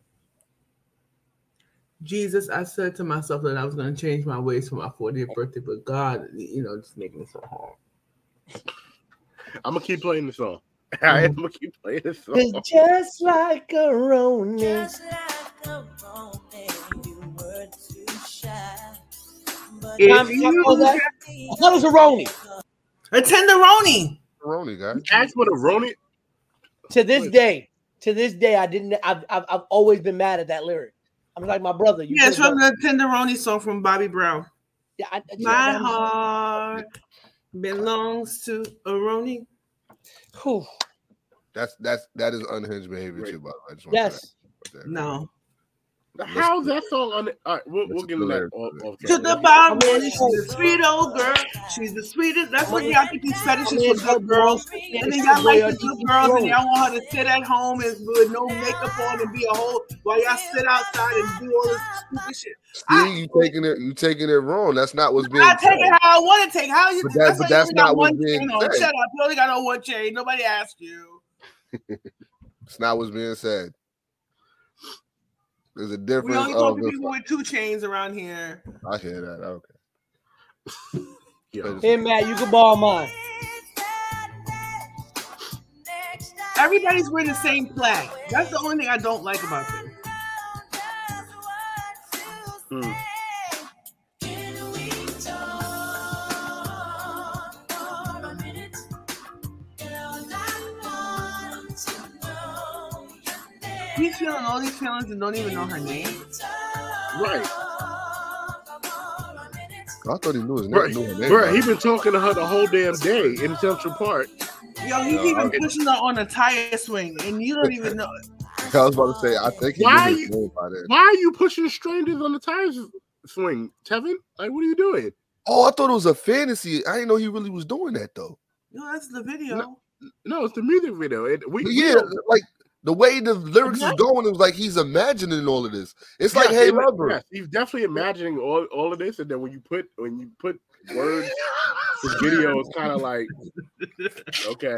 Jesus, I said to myself that I was going to change my ways for my fortieth birthday, but God, you know, just making it so hard. I'm gonna keep playing the song. I am gonna keep playing the song. It's just like a Ronin. Just like a Ronin, you were too shy. But If Tom, you Tom, what was that? I thought it was a Ronin. a tenderoni, Roni, guys. Ask for the Roni. To this day, to this day, I didn't. I've, I've, I've always been mad at that lyric. I'm like my brother. You yeah, it's could've from done- the tenderoni song from Bobby Brown. Yeah, I, I- My I'm- heart belongs to a Roni. Whew. That's that's that is unhinged behavior too. By the way, I just want to Yes. say that right there. No, How's that song on it? All right, we'll, we'll Listen give to him the that. Off, lyrics. off to track. the We'll bottom, I'm she's gonna- a sweet old girl. She's the sweetest. That's what y'all get these fetishes I'm for gonna- good girls. And then y'all like the good girls, and y'all want her to sit at home and with no makeup on and be a whole while y'all sit outside and do all this stupid shit. See, you taking it, you taking it wrong. That's not what's being I take said. it how I want to take. How you? But that- but why you that's only got not what's one being chain on. said. Shut up! You only got on one chain. Nobody asked you. It's not what's being said. There's a We difference. only talk to Of people with two chains around here. I hear that. Okay. Yo. Hey Matt, you can borrow mine. Everybody's wearing the same flag. That's the only thing I don't like about this. Hmm. He's feeling all these feelings and don't even know her name. Right, I thought he knew his name. right, Knew her name, right. He been talking to her the whole damn day in Central Park. Yo, he's No, even okay. pushing her on a tire swing, and you don't even know. I was about to say. I think he Why knew his you- name by then. Why are you pushing strangers on the tires swing, Tevin? Like, what are you doing? Oh, I thought it was a fantasy. I didn't know he really was doing that though. No, that's the video. No. No, it's the music video. It, we, But we yeah, don't- like the way the lyrics is What? going, it was like he's imagining all of this. It's like, Yes, hey, it- lover. yes, he's definitely imagining all, all of this, and then when you put when you put words, the video is kind of like, okay,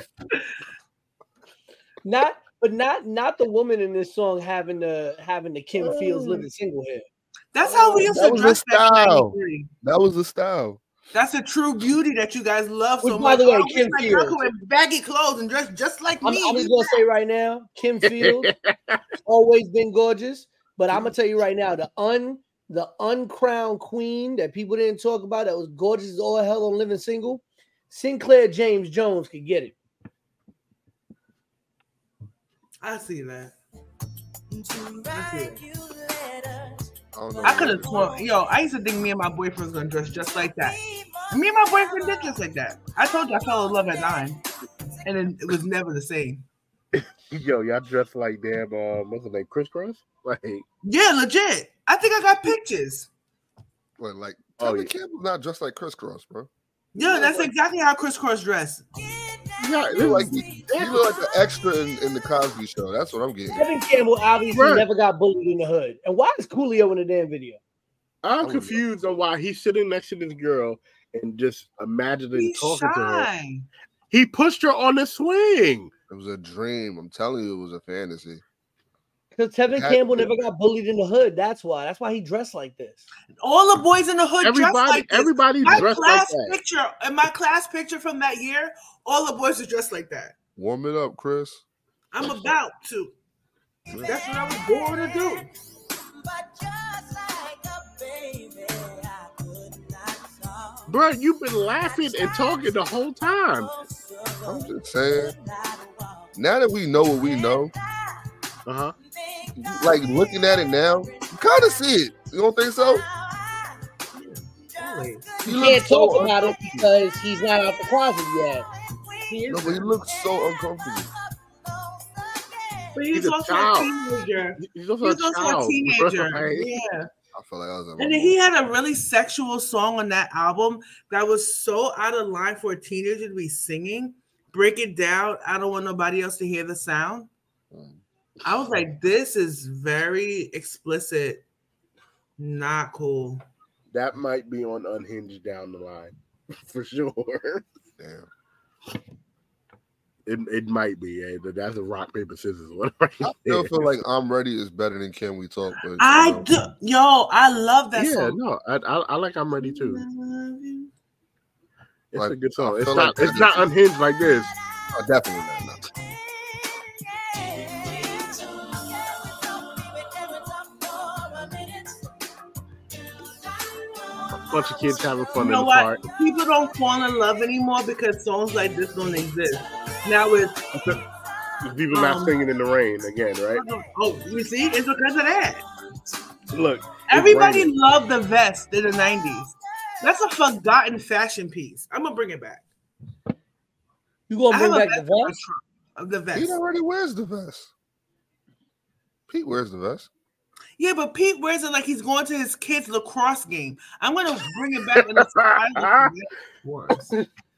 Not, but not, not the woman in this song having the having the Kim Fields living single here. That's how we used That to was dress the back in style. ninety-three. That was the style. That's a true beauty that you guys love so Which, by much. the way, I wish Kim my girl Fields. could wear baggy clothes and dress just like I'm, me. I'm just gonna say right now, Kim Fields always been gorgeous, but I'm gonna tell you right now, the the uncrowned queen that people didn't talk about, that was gorgeous as all hell on Living Single, Sinclair James Jones could get it. I see that. I see that. I don't know. I could have sworn, yo, I used to think me and my boyfriend was gonna dress just like that. Me and my boyfriend did just like that. I told you I fell in love at nine, and then it was never the same. Yo, y'all dressed like damn, uh, what's his name, Crisscross? Like, Yeah, legit. I think I got pictures. What, like, Oh, Tevin yeah. Campbell's not just like Crisscross, bro. Yeah, that's exactly how Crisscross dressed. yeah, You look like you look like an extra in, in the Cosby Show. That's what I'm getting. Kevin Campbell obviously Right. never got bullied in the hood. And why is Coolio in the damn video? I'm Oh, confused on why he's sitting next to this girl and just imagining He's talking to her. shy. He pushed her on the swing. It was a dream. I'm telling you, it was a fantasy. Because Tevin Had- Campbell never got bullied in the hood. That's why. That's why he dressed like this. All the boys in the hood dressed Everybody, like this. everybody My dressed like class that. picture, in my class picture from that year, all the boys are dressed like that. Warm it up, Chris. I'm about to. That's what I was born to do. But just like a baby, I could not stop. Bro, you've been laughing and talking the whole time. I'm just saying. Now that we know what we know, Uh huh. like looking at it now, you kind of see it. You don't think so? Really? He You looks can't so talk about it uncomfortable. because he's not out the closet yet. He No, is. but he looks so uncomfortable. But he's, He's a also child. a teenager. He's also He's a also child. a teenager. Right? Yeah. I feel like I was at my And then he had a really sexual song on that album that was so out of line for a teenager to be singing. Break It Down. I don't want nobody else to hear the sound. I was like, this is very explicit. Not cool. That might be on Unhinged down the line for sure. Damn. It, it might be. Yeah, but that's a rock paper scissors one right I still there. feel like I'm Ready is better than Can We Talk. But, you I know, do. Yo, I love that Yeah, song. no, I, I I like I'm Ready too. It's Like, a good song. I It's feel not like it's not unhinged like this. oh, definitely not. No. A bunch of kids having fun You know in the what? park. People don't fall in love anymore because songs like this don't exist. Now it's People not Um, singing in the rain again, right? oh, you see, it's because of that. Look, it's Everybody raining. loved the vest in the nineties. That's a forgotten fashion piece. I'm gonna bring it back. You gonna I bring have a back the vest on vest? trunk of the vest. Pete already wears the vest. Pete wears the vest. Yeah, but Pete wears it like he's going to his kids' lacrosse game. I'm gonna bring it back in a style worse.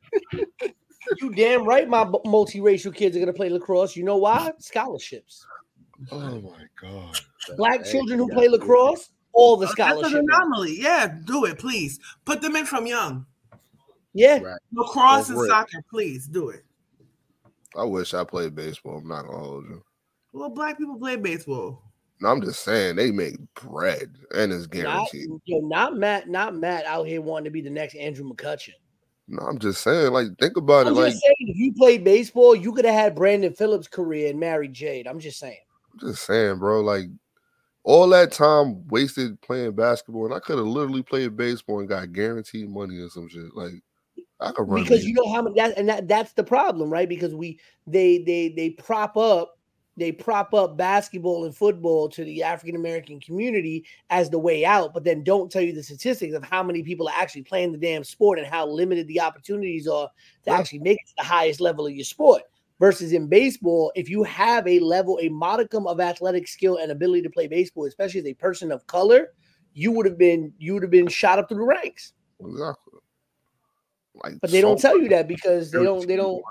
You damn right. My b- multiracial kids are gonna play lacrosse. You know why? Scholarships. Oh my god. Black Hey, children who yeah. play lacrosse, all the That's an scholarships. anomaly. Yeah, do it, please. Put them in from young. Yeah, Right. Lacrosse Go and for it. soccer, please do it. I wish I played baseball. I'm not gonna hold you. Well, black people play baseball. No, I'm just saying they make bread and it's not, guaranteed. yo, not Matt, not Matt out here wanting to be the next Andrew McCutcheon. No, I'm just saying, like, think about I'm it. Like, just saying, if you played baseball, you could have had Brandon Phillips' career and married Jade. I'm just saying. I'm just saying, bro. Like, all that time wasted playing basketball, and I could have literally played baseball and got guaranteed money or some shit. Like, I could run Because these- you know how many that and that that's the problem, right? Because we they they they prop up they prop up basketball and football to the African American community as the way out, but then don't tell you the statistics of how many people are actually playing the damn sport and how limited the opportunities are to Yeah. actually make it to the highest level of your sport. Versus in baseball, if you have a level, a modicum of athletic skill and ability to play baseball, especially as a person of color, you would have been you would have been shot up through the ranks. Exactly. Like, But they so don't tell you that because they don't they don't.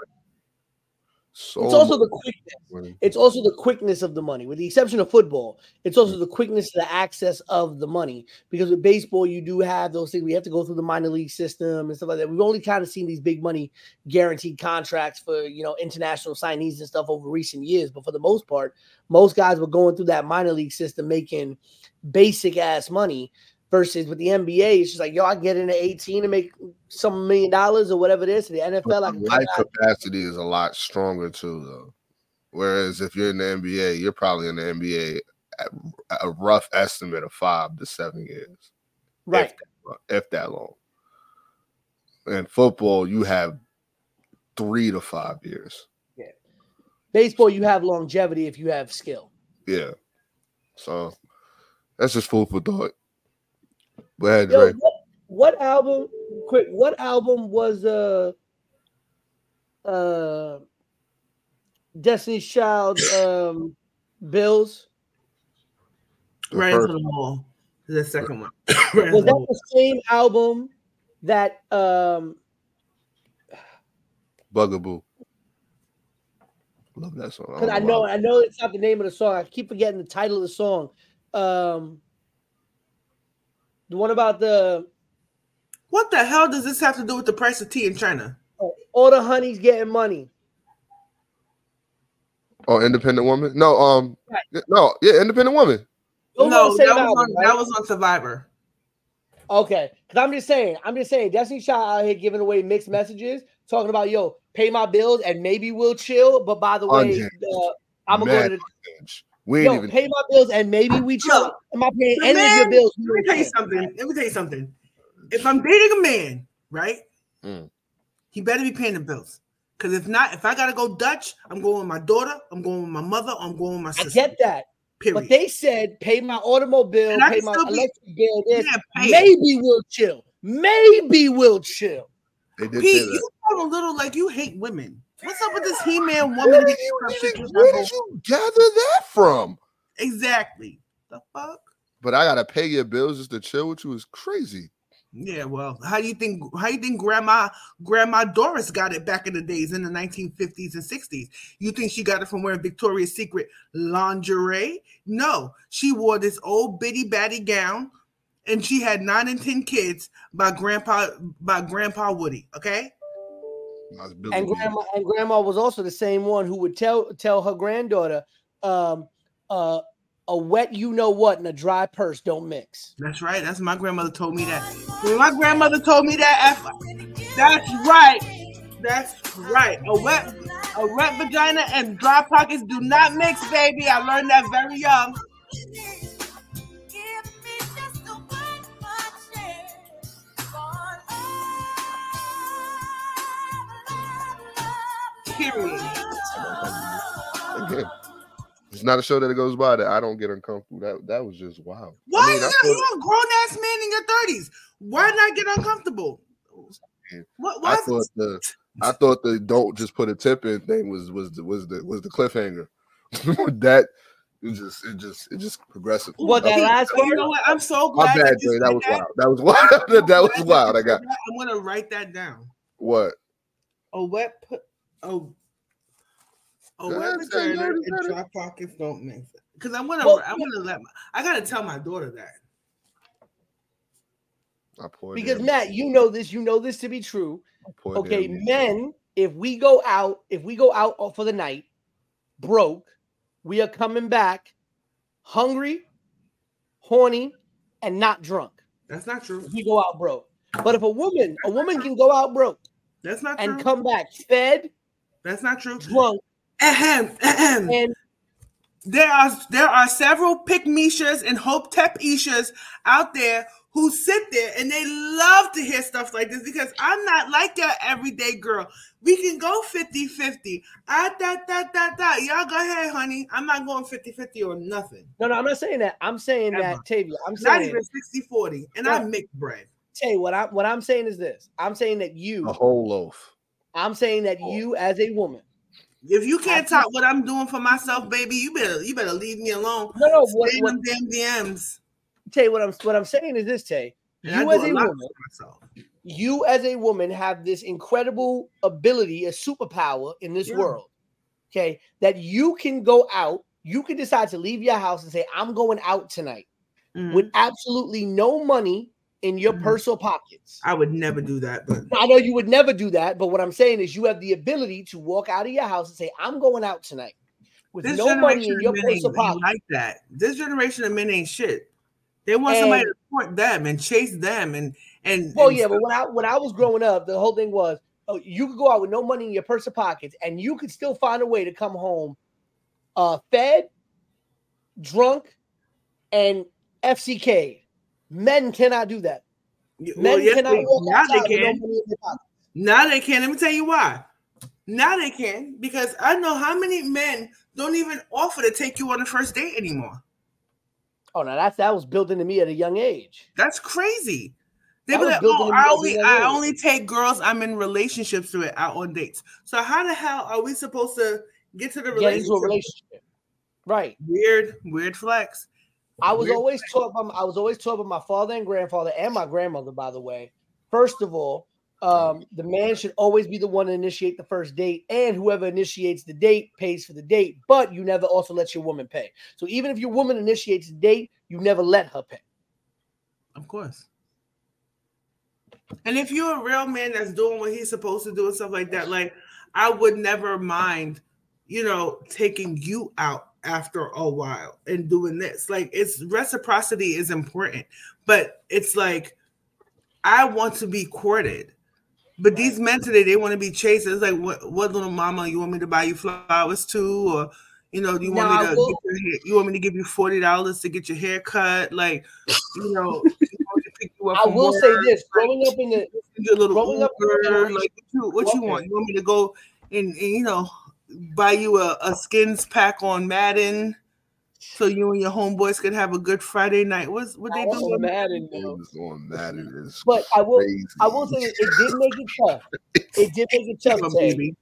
So It's also the much quickness. money. It's also the quickness of the money, with the exception of football. It's also the quickness to the access of the money. Because with baseball, you do have those things. We have to go through the minor league system and stuff like that. We've only kind of seen these big money guaranteed contracts for, you know, international signees and stuff over recent years. But for the most part, most guys were going through that minor league system making basic ass money. Versus with the N B A, it's just like, yo, I get into eighteen and make some million dollars or whatever it is. To the N F L, I But can the life capacity is a lot stronger too, though. Whereas if you're in the N B A, you're probably in the N B A a, a rough estimate of five to seven years, Right. If, if that long. In football, you have three to five years. Yeah. Baseball, you have longevity if you have skill. Yeah. So that's just food for thought. Go ahead, Yo, Dre. what, what album? Quick, what album was uh uh Destiny's Child um Bills? Right first- into the wall. The second one. Was that the same album that um Bugaboo. Love that song. because I know why. I know it's not the name of the song. I keep forgetting the title of the song. Um the one about the What the hell does this have to do with the price of tea in China? all the honeys getting money. Oh, Independent Woman? No, um, Right. no, yeah, Independent Woman. Those are No, the same that was, album, on, right? that was on Survivor. Okay, because I'm just saying, I'm just saying, Destiny's Child out here giving away mixed messages, talking about yo, pay my bills and maybe we'll chill. But by the way, Unhinged. uh, I'm gonna go Mad to the Unhinged. We ain't yo, even. pay my bills and maybe we chill. Look, Am I paying The any of your man- bills? Let me tell you something. Let me tell you something. If I'm dating a man, right, Mm. he better be paying the bills. Because if not, if I gotta go Dutch, I'm going with my daughter, I'm going with my mother, I'm going with my I sister. get that, Period. but they said pay my automobile, And I pay can my still be- electric bill. This Yeah, pay it. maybe we'll chill. Maybe we'll chill. They did Pete, say that. you sound a little like you hate women. What's up with this He-Man Where woman? did you, even, where did you gather that from? Exactly. The fuck? But I gotta pay your bills just to chill with you is crazy. Yeah, well, how do you think how you think grandma grandma Doris got it back in the days in the nineteen fifties and sixties? You think she got it from wearing Victoria's Secret lingerie? No, she wore this old bitty batty gown and she had nine and ten kids by grandpa by grandpa Woody, okay? That's Billy And Bean. grandma and grandma was also the same one who would tell tell her granddaughter, um, uh, a wet you know what and a dry purse don't mix. That's right. That's my grandmother told me that. When my grandmother told me that, that's right. That's right. A wet, a wet vagina and dry pockets do not mix, baby. I learned that very young. Period. Again, it's not a show that it goes by that I don't get uncomfortable. That that was just wow. Why I mean, I you, thought- you're a grown ass man in your thirties? Why not get uncomfortable? What? Why I is thought the I thought the don't just put a tip in thing was was the was the was the cliffhanger. that it just it just it just progressive. What, that My last You part? know what? I'm so glad. bad, that you Dre. That said was that. wild. That was wild. that was wild. I got I'm gonna write that down. what? A wet put oh a Go wet ahead, say it, vagina you already and said it. dry pockets don't mix. Because I'm gonna Well, I'm gonna let my I gotta tell my daughter that. I poured Because in. Matt, you know this, you know this to be true. I poured Okay, in. men, if we go out, if we go out for the night broke, we are coming back hungry, horny, and not drunk. That's not true. If we go out broke. But if a woman, a woman can go out broke That's not and true. come back fed, That's not true. drunk, Ahem, ahem. and There are there are several pick Mishas and Hope Tep Ishas out there who sit there and they love to hear stuff like this because I'm not like your everyday girl. We can go fifty-fifty. Ah, da, da, da, da. Y'all go ahead, honey. I'm not going fifty-fifty or nothing. no, no, I'm not saying that. I'm saying Ever. that, Tavia. I'm Not saying, even sixty-forty. And I Right. make bread. Tay, what I'm what I'm saying is this. I'm saying that you, a whole loaf. I'm saying that you as a woman. If you can't talk what I'm doing for myself, baby, you better you better leave me alone. No, no, what, Stay in what them damn D Ms. Tay, what I'm what I'm saying is this, Tay. And I You do as a a lot woman, for myself. you as a woman have this incredible ability, a superpower in this Yeah. world. Okay, that you can go out, you can decide to leave your house and say, I'm going out tonight Mhm. with absolutely no money in your Mhm. personal pockets. I would never do that, but I know you would never do that, but what I'm saying is you have the ability to walk out of your house and say, I'm going out tonight with this no money generation in of your men ain't, personal ain't pocket. like that. This generation of men ain't shit. They want somebody And- to support them and chase them and and Well, and yeah, but when I when I was growing up, the whole thing was, oh, you could go out with no money in your personal pockets, and you could still find a way to come home, uh, fed, drunk, and F C K. Men cannot do that. Well, Men yes, cannot they, walk now they outside with no can. money in their pocket. Now they can. Let me tell you why. Now they can because I know how many men don't even offer to take you on a first date anymore. Oh, no, that's that was built into me at a young age. That's crazy. They That be was like, built "Oh, into me I at a only, young I age." only take girls I'm in relationships with out on dates." So how the hell are we supposed to get to the Get relationship? into a relationship, right? Weird, weird flex. I was Weird always flex. taught by I was always taught by my father and grandfather and my grandmother, by the way. First of all, um, the man should always be the one to initiate the first date, and whoever initiates the date pays for the date. But you never also let your woman pay. So even if your woman initiates the date, you never let her pay. Of course. And if you're a real man that's doing what he's supposed to do and stuff like that, like I would never mind, you know, taking you out after a while and doing this. Like it's reciprocity is important, but it's like I want to be courted. But these men today, they want to be chased. It's like, what, what little mama, you want me to buy you flowers too? Or, you know, do you want Now, me I to will- get your hair, you want me to give you forty dollars to get your hair cut? Like, you know, you want me to pick you up I from will work? say this: growing up in the Your little growing up in the Uber, generation- like what you, what you want? You want me to go and, and you know buy you a, a skins pack on Madden so you and your homeboys could have a good Friday night? What's what they do? on on Madden, though. Games on Madden is But I will crazy. I will say that it did make it tough. It did make it tough. Come on, Tay. baby.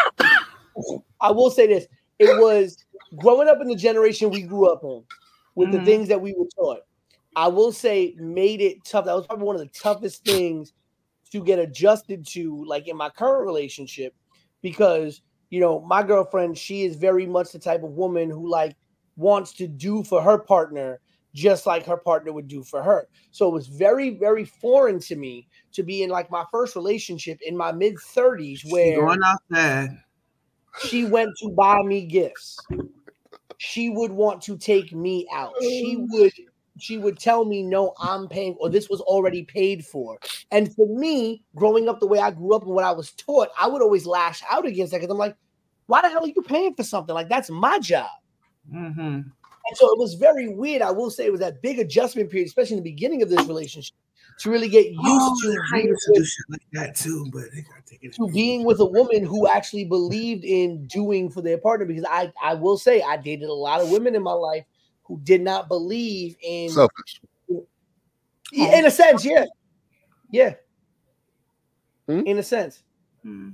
I will say this: it was growing up in the generation we grew up in, with Mhm. the things that we were taught. I will say made it tough. That was probably one of the toughest things to get adjusted to, like in my current relationship, because you know my girlfriend, she is very much the type of woman who like wants to do for her partner just like her partner would do for her. So it was very, very foreign to me to be in like my first relationship in my mid thirties, She where going out there. she went to buy me gifts. She would want to take me out. She would she would tell me, no, I'm paying, or this was already paid for. And for me, growing up the way I grew up and what I was taught, I would always lash out against that because I'm like, why the hell are you paying for something? Like, that's my job. Mm-hmm. And so it was very weird. I will say it was that big adjustment period, especially in the beginning of this relationship, to really get used Oh, to I being used to do with, shit like that too, but they gotta take it. to being with a woman who actually believed in doing for their partner. Because I, I will say I dated a lot of women in my life who did not believe in Selfish. Yeah, in a sense, yeah. Yeah. Hmm? In a sense. Hmm.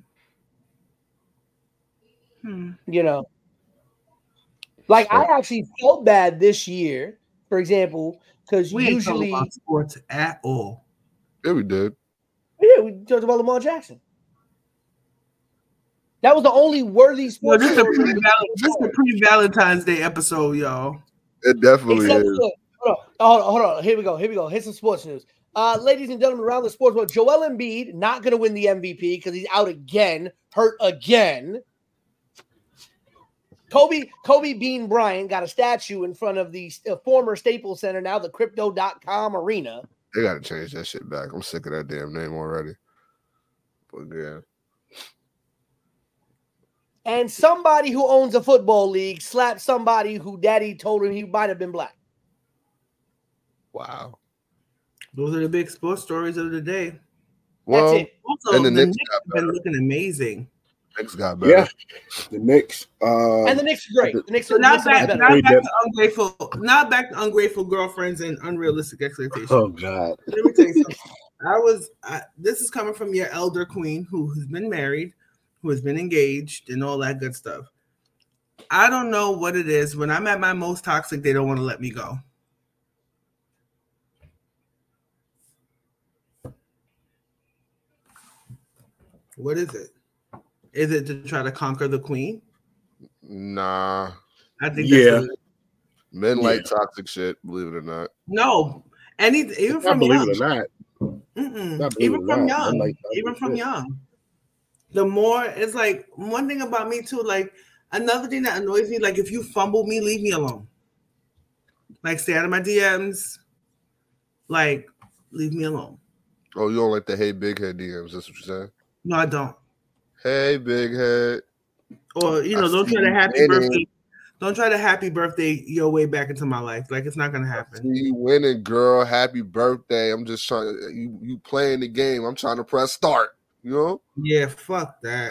Hmm. You know. Like I actually felt bad this year, for example, because We ain't talking usually about sports at all. Yeah, we did. yeah, we talked about Lamar Jackson. That was the only worthy No, sports this is a story. pre-Val- this is a pre-Valentine's Day episode, y'all. It definitely Except is. for, hold on, hold on, hold on. Here we go. Here we go. Here's some sports news. Uh, ladies and gentlemen, around the sports world, Joel Embiid not going to win the M V P because he's out again, hurt again. Kobe Kobe Bean Bryant got a statue in front of the uh, former Staples Center, now the Crypto dot com arena. They got to change that shit back. I'm sick of that damn name already. But yeah. And somebody who owns a football league slapped somebody who daddy told him he might have been black. Wow. Those are the big sports stories of the day. Well, That's it. Also, and the the Knicks Knicks got have been better. looking amazing. Knicks got better. Yeah, the Knicks. Uh, And the Knicks are great. The Knicks So are, now Knicks are back, better. now Three back dip. to ungrateful, now back to ungrateful girlfriends and unrealistic expectations. oh God. Let me tell you something. I was. I, this is coming from your elder queen who has been married, who has been engaged, and all that good stuff. I don't know what it is. When I'm at my most toxic, they don't want to let me go. What is it? Is it to try to conquer the queen? Nah. I think Yeah. that's what it, Men Yeah. like toxic shit, believe it or not. no. Any even Not from believe young. it or not. Mm-mm. Not believe Even it or from not, young, men like toxic even from shit. young. The more it's like one thing about me too. Like another thing that annoys me, like if you fumble me, leave me alone. Like stay out of my D Ms. Like leave me alone. Oh, you don't like the hey big head D Ms? That's what you're saying? No, I don't. Hey big head. Or you I know, don't see try to you happy winning. birthday. Don't try to happy birthday your way back into my life. Like, it's not gonna happen. See you winning, girl. Happy birthday. I'm just trying to you, you playing the game. I'm trying to press start. You know? Yeah, fuck that.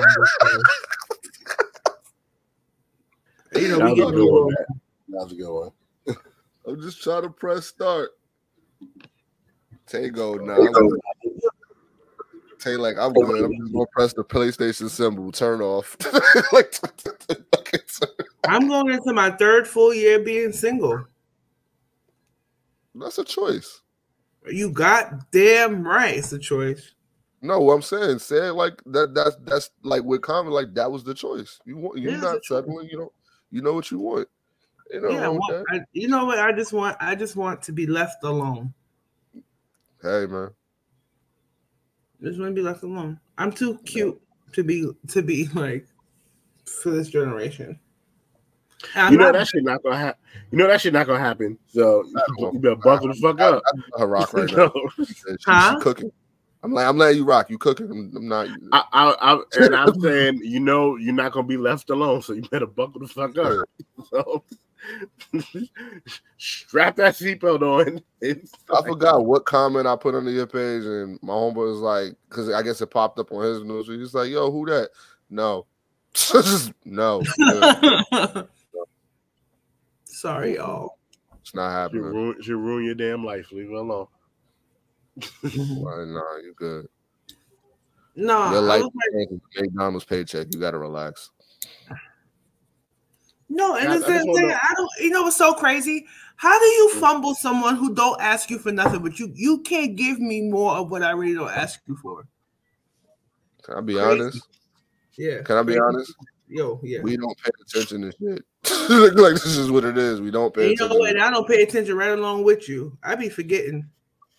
You know, That we was get a good one, man. That was a good one. I'm just trying to press start. Tay go now. I'm- Tay like I'm good. I'm just gonna press the PlayStation symbol. Turn off. Like, I'm going into my third full year being single. that's a choice. You got damn right. It's a choice. No, what I'm saying, say it like that. That's that's like with comment. Like that was the choice. You want. You're Yeah, not it's a choice. settling. You don't. You know what you want. You know Yeah, wrong well, with that. I, you know what? I just want. I just want to be left alone. Hey man. I just want to be left alone. I'm too cute to be to be like for this generation. And I'm You know not- that shit not gonna happen. You know that shit not gonna happen. So you better buckle the fuck up. I, I, her rock right now. She, she Huh? cooking. I'm like I'm letting you rock. You cooking. I'm, I'm not. I, I, I, and I'm saying, you know, you're not gonna be left alone. So you better buckle the fuck up. So strap that seatbelt on. It's I forgot what comment I put under your page, and my homeboy was like, because I guess it popped up on his news. He's like, "Yo, who that?" No, just no. Yeah, Sorry, y'all. it's not She'll happening. ruin, she'll ruin your damn life. Leave it alone. Why, nah, you good. No, Your I life was like, is a McDonald's paycheck. You gotta relax. no, and I- it's I just the wanna thing. know- I don't. You know what's so crazy? How do you fumble someone who don't ask you for nothing, but you you can't give me more of what I really don't ask you for? Can I be Crazy. honest? Yeah. Can I be crazy. honest? Yo, yeah. We don't pay attention to shit. Like this is what it is. We don't pay And you know attention. what? And I don't pay attention right along with you. I be forgetting.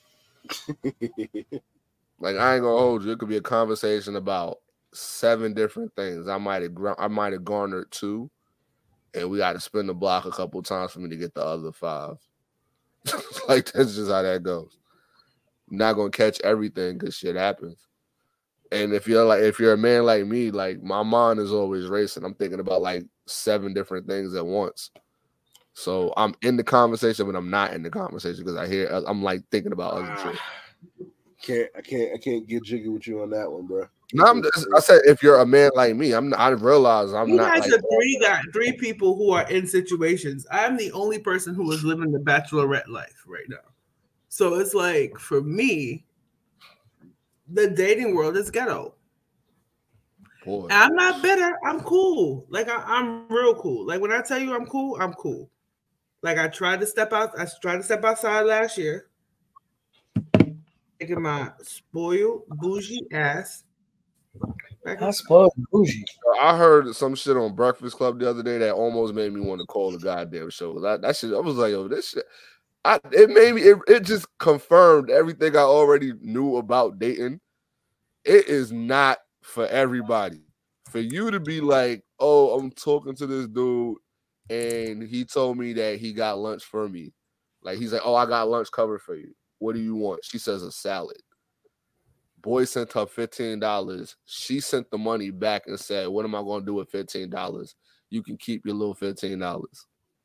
Like I ain't gonna hold you. It could be a conversation about seven different things. I might have gr- I might have garnered two, and we got to spin the block a couple times for me to get the other five. Like that's just how that goes. Not gonna catch everything because shit happens. And if you're like if you're a man like me, like my mind is always racing. I'm thinking about like seven different things at once. So I'm in the conversation, but I'm not in the conversation because I hear I'm like thinking about other shit. Can't I can't I can't get jiggy with you on that one, bro. No, I'm just, I said if you're a man like me, I'm I realize I'm You not guys like are three guys, three people who are in situations. I'm the only person who is living the bachelorette life right now. So it's like for me, the dating world is ghetto. boy. And I'm not bitter. I'm cool. Like I, I'm real cool. Like when I tell you I'm cool, I'm cool. Like I tried to step out. I tried to step outside last year. Taking my spoiled bougie ass. back I suppose bougie. I heard some shit on Breakfast Club the other day that almost made me want to call the goddamn show. That, that shit, I was like, yo, this shit. I, it made me. It, it just confirmed everything I already knew about dating. It is not for everybody. For you to be like, oh, I'm talking to this dude, and he told me that he got lunch for me. Like he's like, oh, I got lunch covered for you. What do you want? She says a salad. Boy sent her fifteen dollars. She sent the money back and said, what am I going to do with fifteen dollars? You can keep your little fifteen dollars.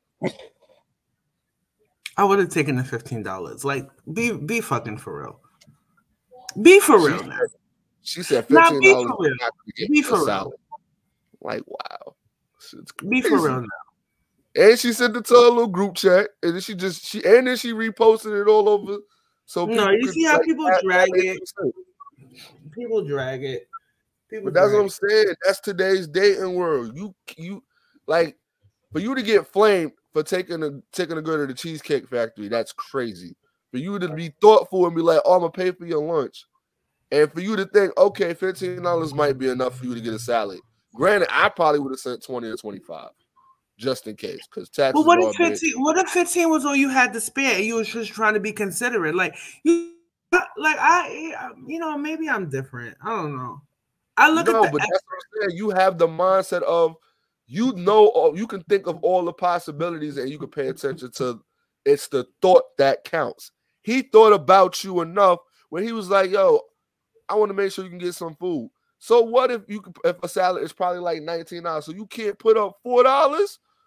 I would have taken the fifteen dollars. Like, be be fucking for real. Be for She real said- now. She said Nah, fifteen be dollars. for real. Get Be a for real. salad. Like, wow. Shit's Be for crazy. real now. And she sent it to her little group chat, and then she just she and then she reposted it all over. So No, people you could, see how like, people add- drag add it. their People drag it. People But that's drag what I'm saying. That's today's dating world. You you like for you to get flamed for taking a taking a girl to the Cheesecake Factory. That's crazy. For you to be thoughtful and be like, "Oh, I'm gonna pay for your lunch," and for you to think, "Okay, fifteen dollars might be enough for you to get a salad." Granted, I probably would have sent twenty or twenty-five just in case, because taxes. But what are if a bitch. fifteen? What if fifteen was all you had to spare? And you was just trying to be considerate. Like you, like I, you know, maybe I'm different. I don't know. I look No, at but the that's what I'm saying. You have the mindset of you know, all, you can think of all the possibilities and you can pay attention to it's the thought that counts. He thought about you enough when he was like, yo, I want to make sure you can get some food. So what if you could, if a salad is probably like nineteen dollars, so you can't put up four dollars?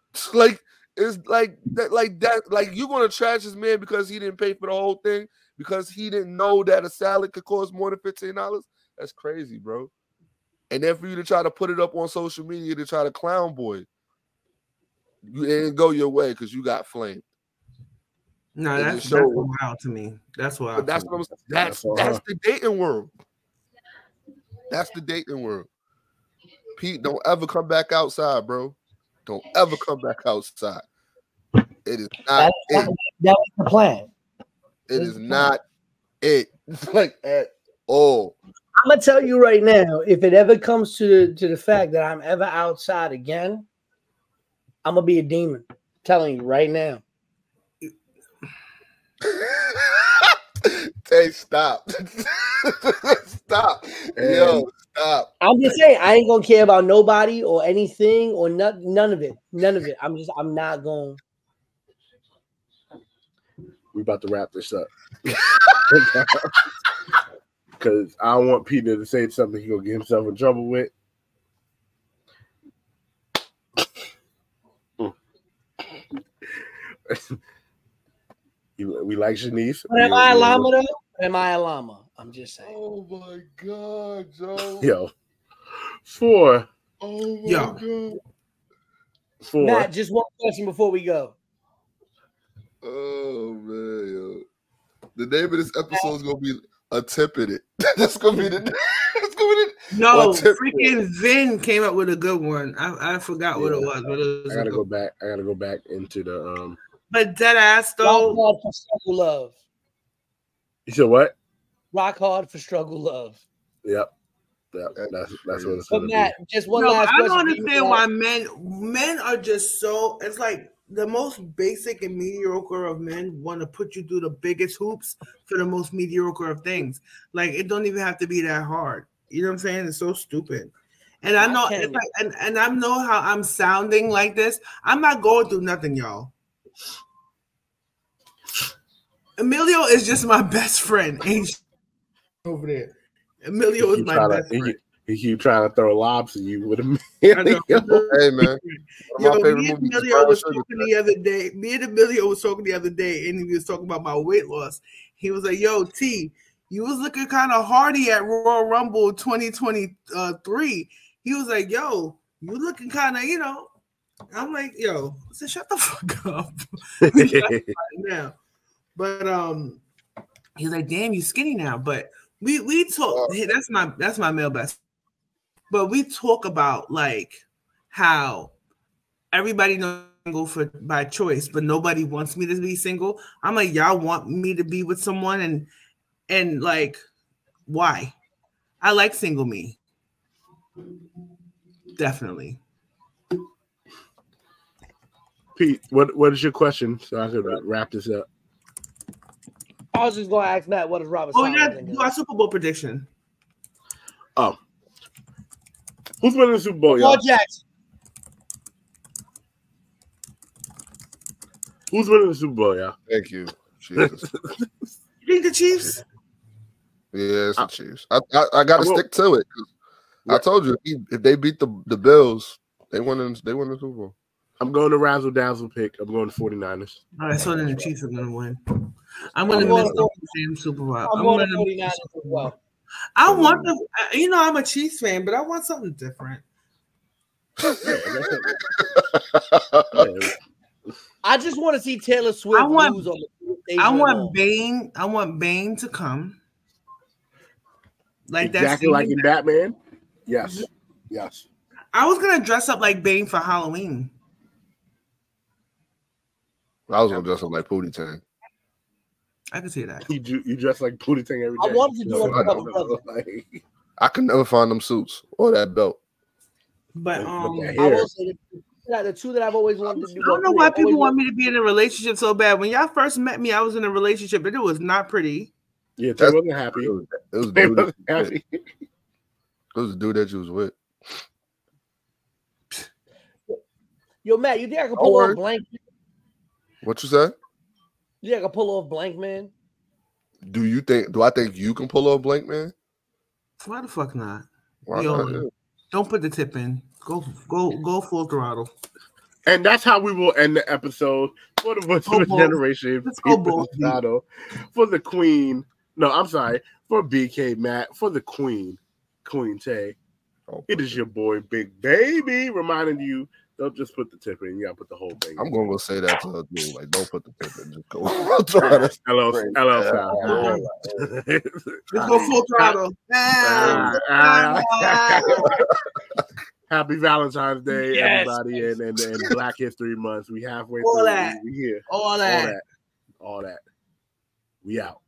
Like it's like that, like that, like you gonna trash this man because he didn't pay for the whole thing because he didn't know that a salad could cost more than fifteen dollars. That's crazy, bro. And then for you to try to put it up on social media to try to clown boy, you it didn't go your way because you got flamed. No, And that's, it that's showed. wild to me. That's wild. But that's to what me. I'm, that's that's the dating world. That's the dating world. Pete, don't ever come back outside, bro. Don't ever come back outside. It is not That, it. that was the plan. It is not it. Like at all. I'm gonna tell you right now, if it ever comes to to the fact that I'm ever outside again, I'm gonna be a demon. I'm telling you right now. Hey, stop. Stop. Yo, stop. I'm just saying, I ain't gonna care about nobody or anything or none, none of it. None of it. I'm just, I'm not going. We about to wrap this up. Because I don't want Peter to say something he's gonna get himself in trouble with. You- we like Shanice. But am We- I a we- llama though? Am I a llama? I'm just saying. Oh my God, Joe. Yo, four, Oh my Yo. God. four. Matt, just one question before we go. Oh man, yo. The name of this episode is gonna be a tip in it. That's gonna be the that's gonna be the No, Well, tip- freaking Vin came up with a good one. I, I forgot what it was, but it was I a gotta good go back. I gotta go back into the um. But dead ass Rock though. hard for struggle love. You said what? Rock hard for struggle love. Yep. Yep. That's that's what it's But gonna Matt, just one No, last I don't question. understand why men men are just so. It's like the most basic and mediocre of men want to put you through the biggest hoops for the most mediocre of things. Like it don't even have to be that hard. You know what I'm saying? It's so stupid. And I I know, can't- it's like, and and I know how I'm sounding like this. I'm not going through nothing, y'all. Emilio is just my best friend. Ain't over there. Emilio is keep my trying best to, he, friend. he keep trying to throw lobs at you with a I know. Hey man, one Yo, of my favorite me and movies is Emilio Brown was Sugar. talking the other day. Me and Emilio was talking the other day, and he was talking about my weight loss. He was like, "Yo, T, you was looking kind of hardy at Royal Rumble twenty twenty-three." He was like, "Yo, you looking kind of, you know." I'm like, "Yo," I said, "Shut the fuck up." Right now, but um, he's like, "Damn, you skinny now." But we we talk. Hey, that's my that's my male best. But we talk about like how everybody knows I'm single for by choice, but nobody wants me to be single. I'm like, y'all want me to be with someone, and and like, why? I like single me. Definitely. Pete, what what is your question so I could wrap this up? I was just going to ask Matt, what is Robert Oh Sala yeah, thinking? do our Super Bowl prediction. Oh, who's winning the Super Bowl, Lamar y'all? Jackson. Who's winning the Super Bowl, y'all? Thank you. Jesus. You think the Chiefs? Yeah, it's the Chiefs. I I, I got to I will- stick to it. 'Cause I told you if, if they beat the, the Bills, they win. in- They win the Super Bowl. I'm going to Razzle Dazzle pick. I'm going to 49ers. All right, so then the Chiefs are gonna win. I'm I'm gonna going miss to- the same Super Bowl. I'm I'm going to gonna- forty-niners as well. I want the, you know, I'm a Chiefs fan, but I want something different. I just want to see Taylor Swift I want- lose on the stage. I at want all. Bane. I want Bane to come. Like Exactly that. like in Batman? Yes. Yes. I was gonna dress up like Bane for Halloween. I was gonna dress up like Pootie Tang. I can see that. You, do- you dress like Pootie Tang every I day. wanted to do So, it for I don't Brother know, Brother. like, I can never find them suits or that belt. But Look um, at I here. I will say the two that- the two that I've always wanted to do. don't know why people want me to be in a relationship so bad. When y'all first met me, I was in a relationship, and it was not pretty. Yeah, Tay That's- wasn't happy. It was, it was a Tay dude. that wasn't you was with. happy. It was a dude that you was with. Yo, Matt, you think I can Don't pull worry. off blank? What you said? You think I can pull off blank, man? Do you think? Do I think you can pull off Blank Man? Why the fuck not? Why Yo, not? Yeah. Don't put the tip in. Go, go, go full throttle. And that's how we will end the episode for the Voice of the Generation. For the Queen. No, I'm sorry. For B K Matt. For the Queen. Queen Tay. Oh, it is your boy, Big Baby, reminding you, don't just put the tip in. You got to put the whole thing in. I'm going to go say that to her, dude. Like, don't put the tip in. Just go. L L style. Just go full throttle. Happy Valentine's Day, yes. everybody, and, and, and Black History Month. We halfway All through. that. We here. All that. All that. All that. We out.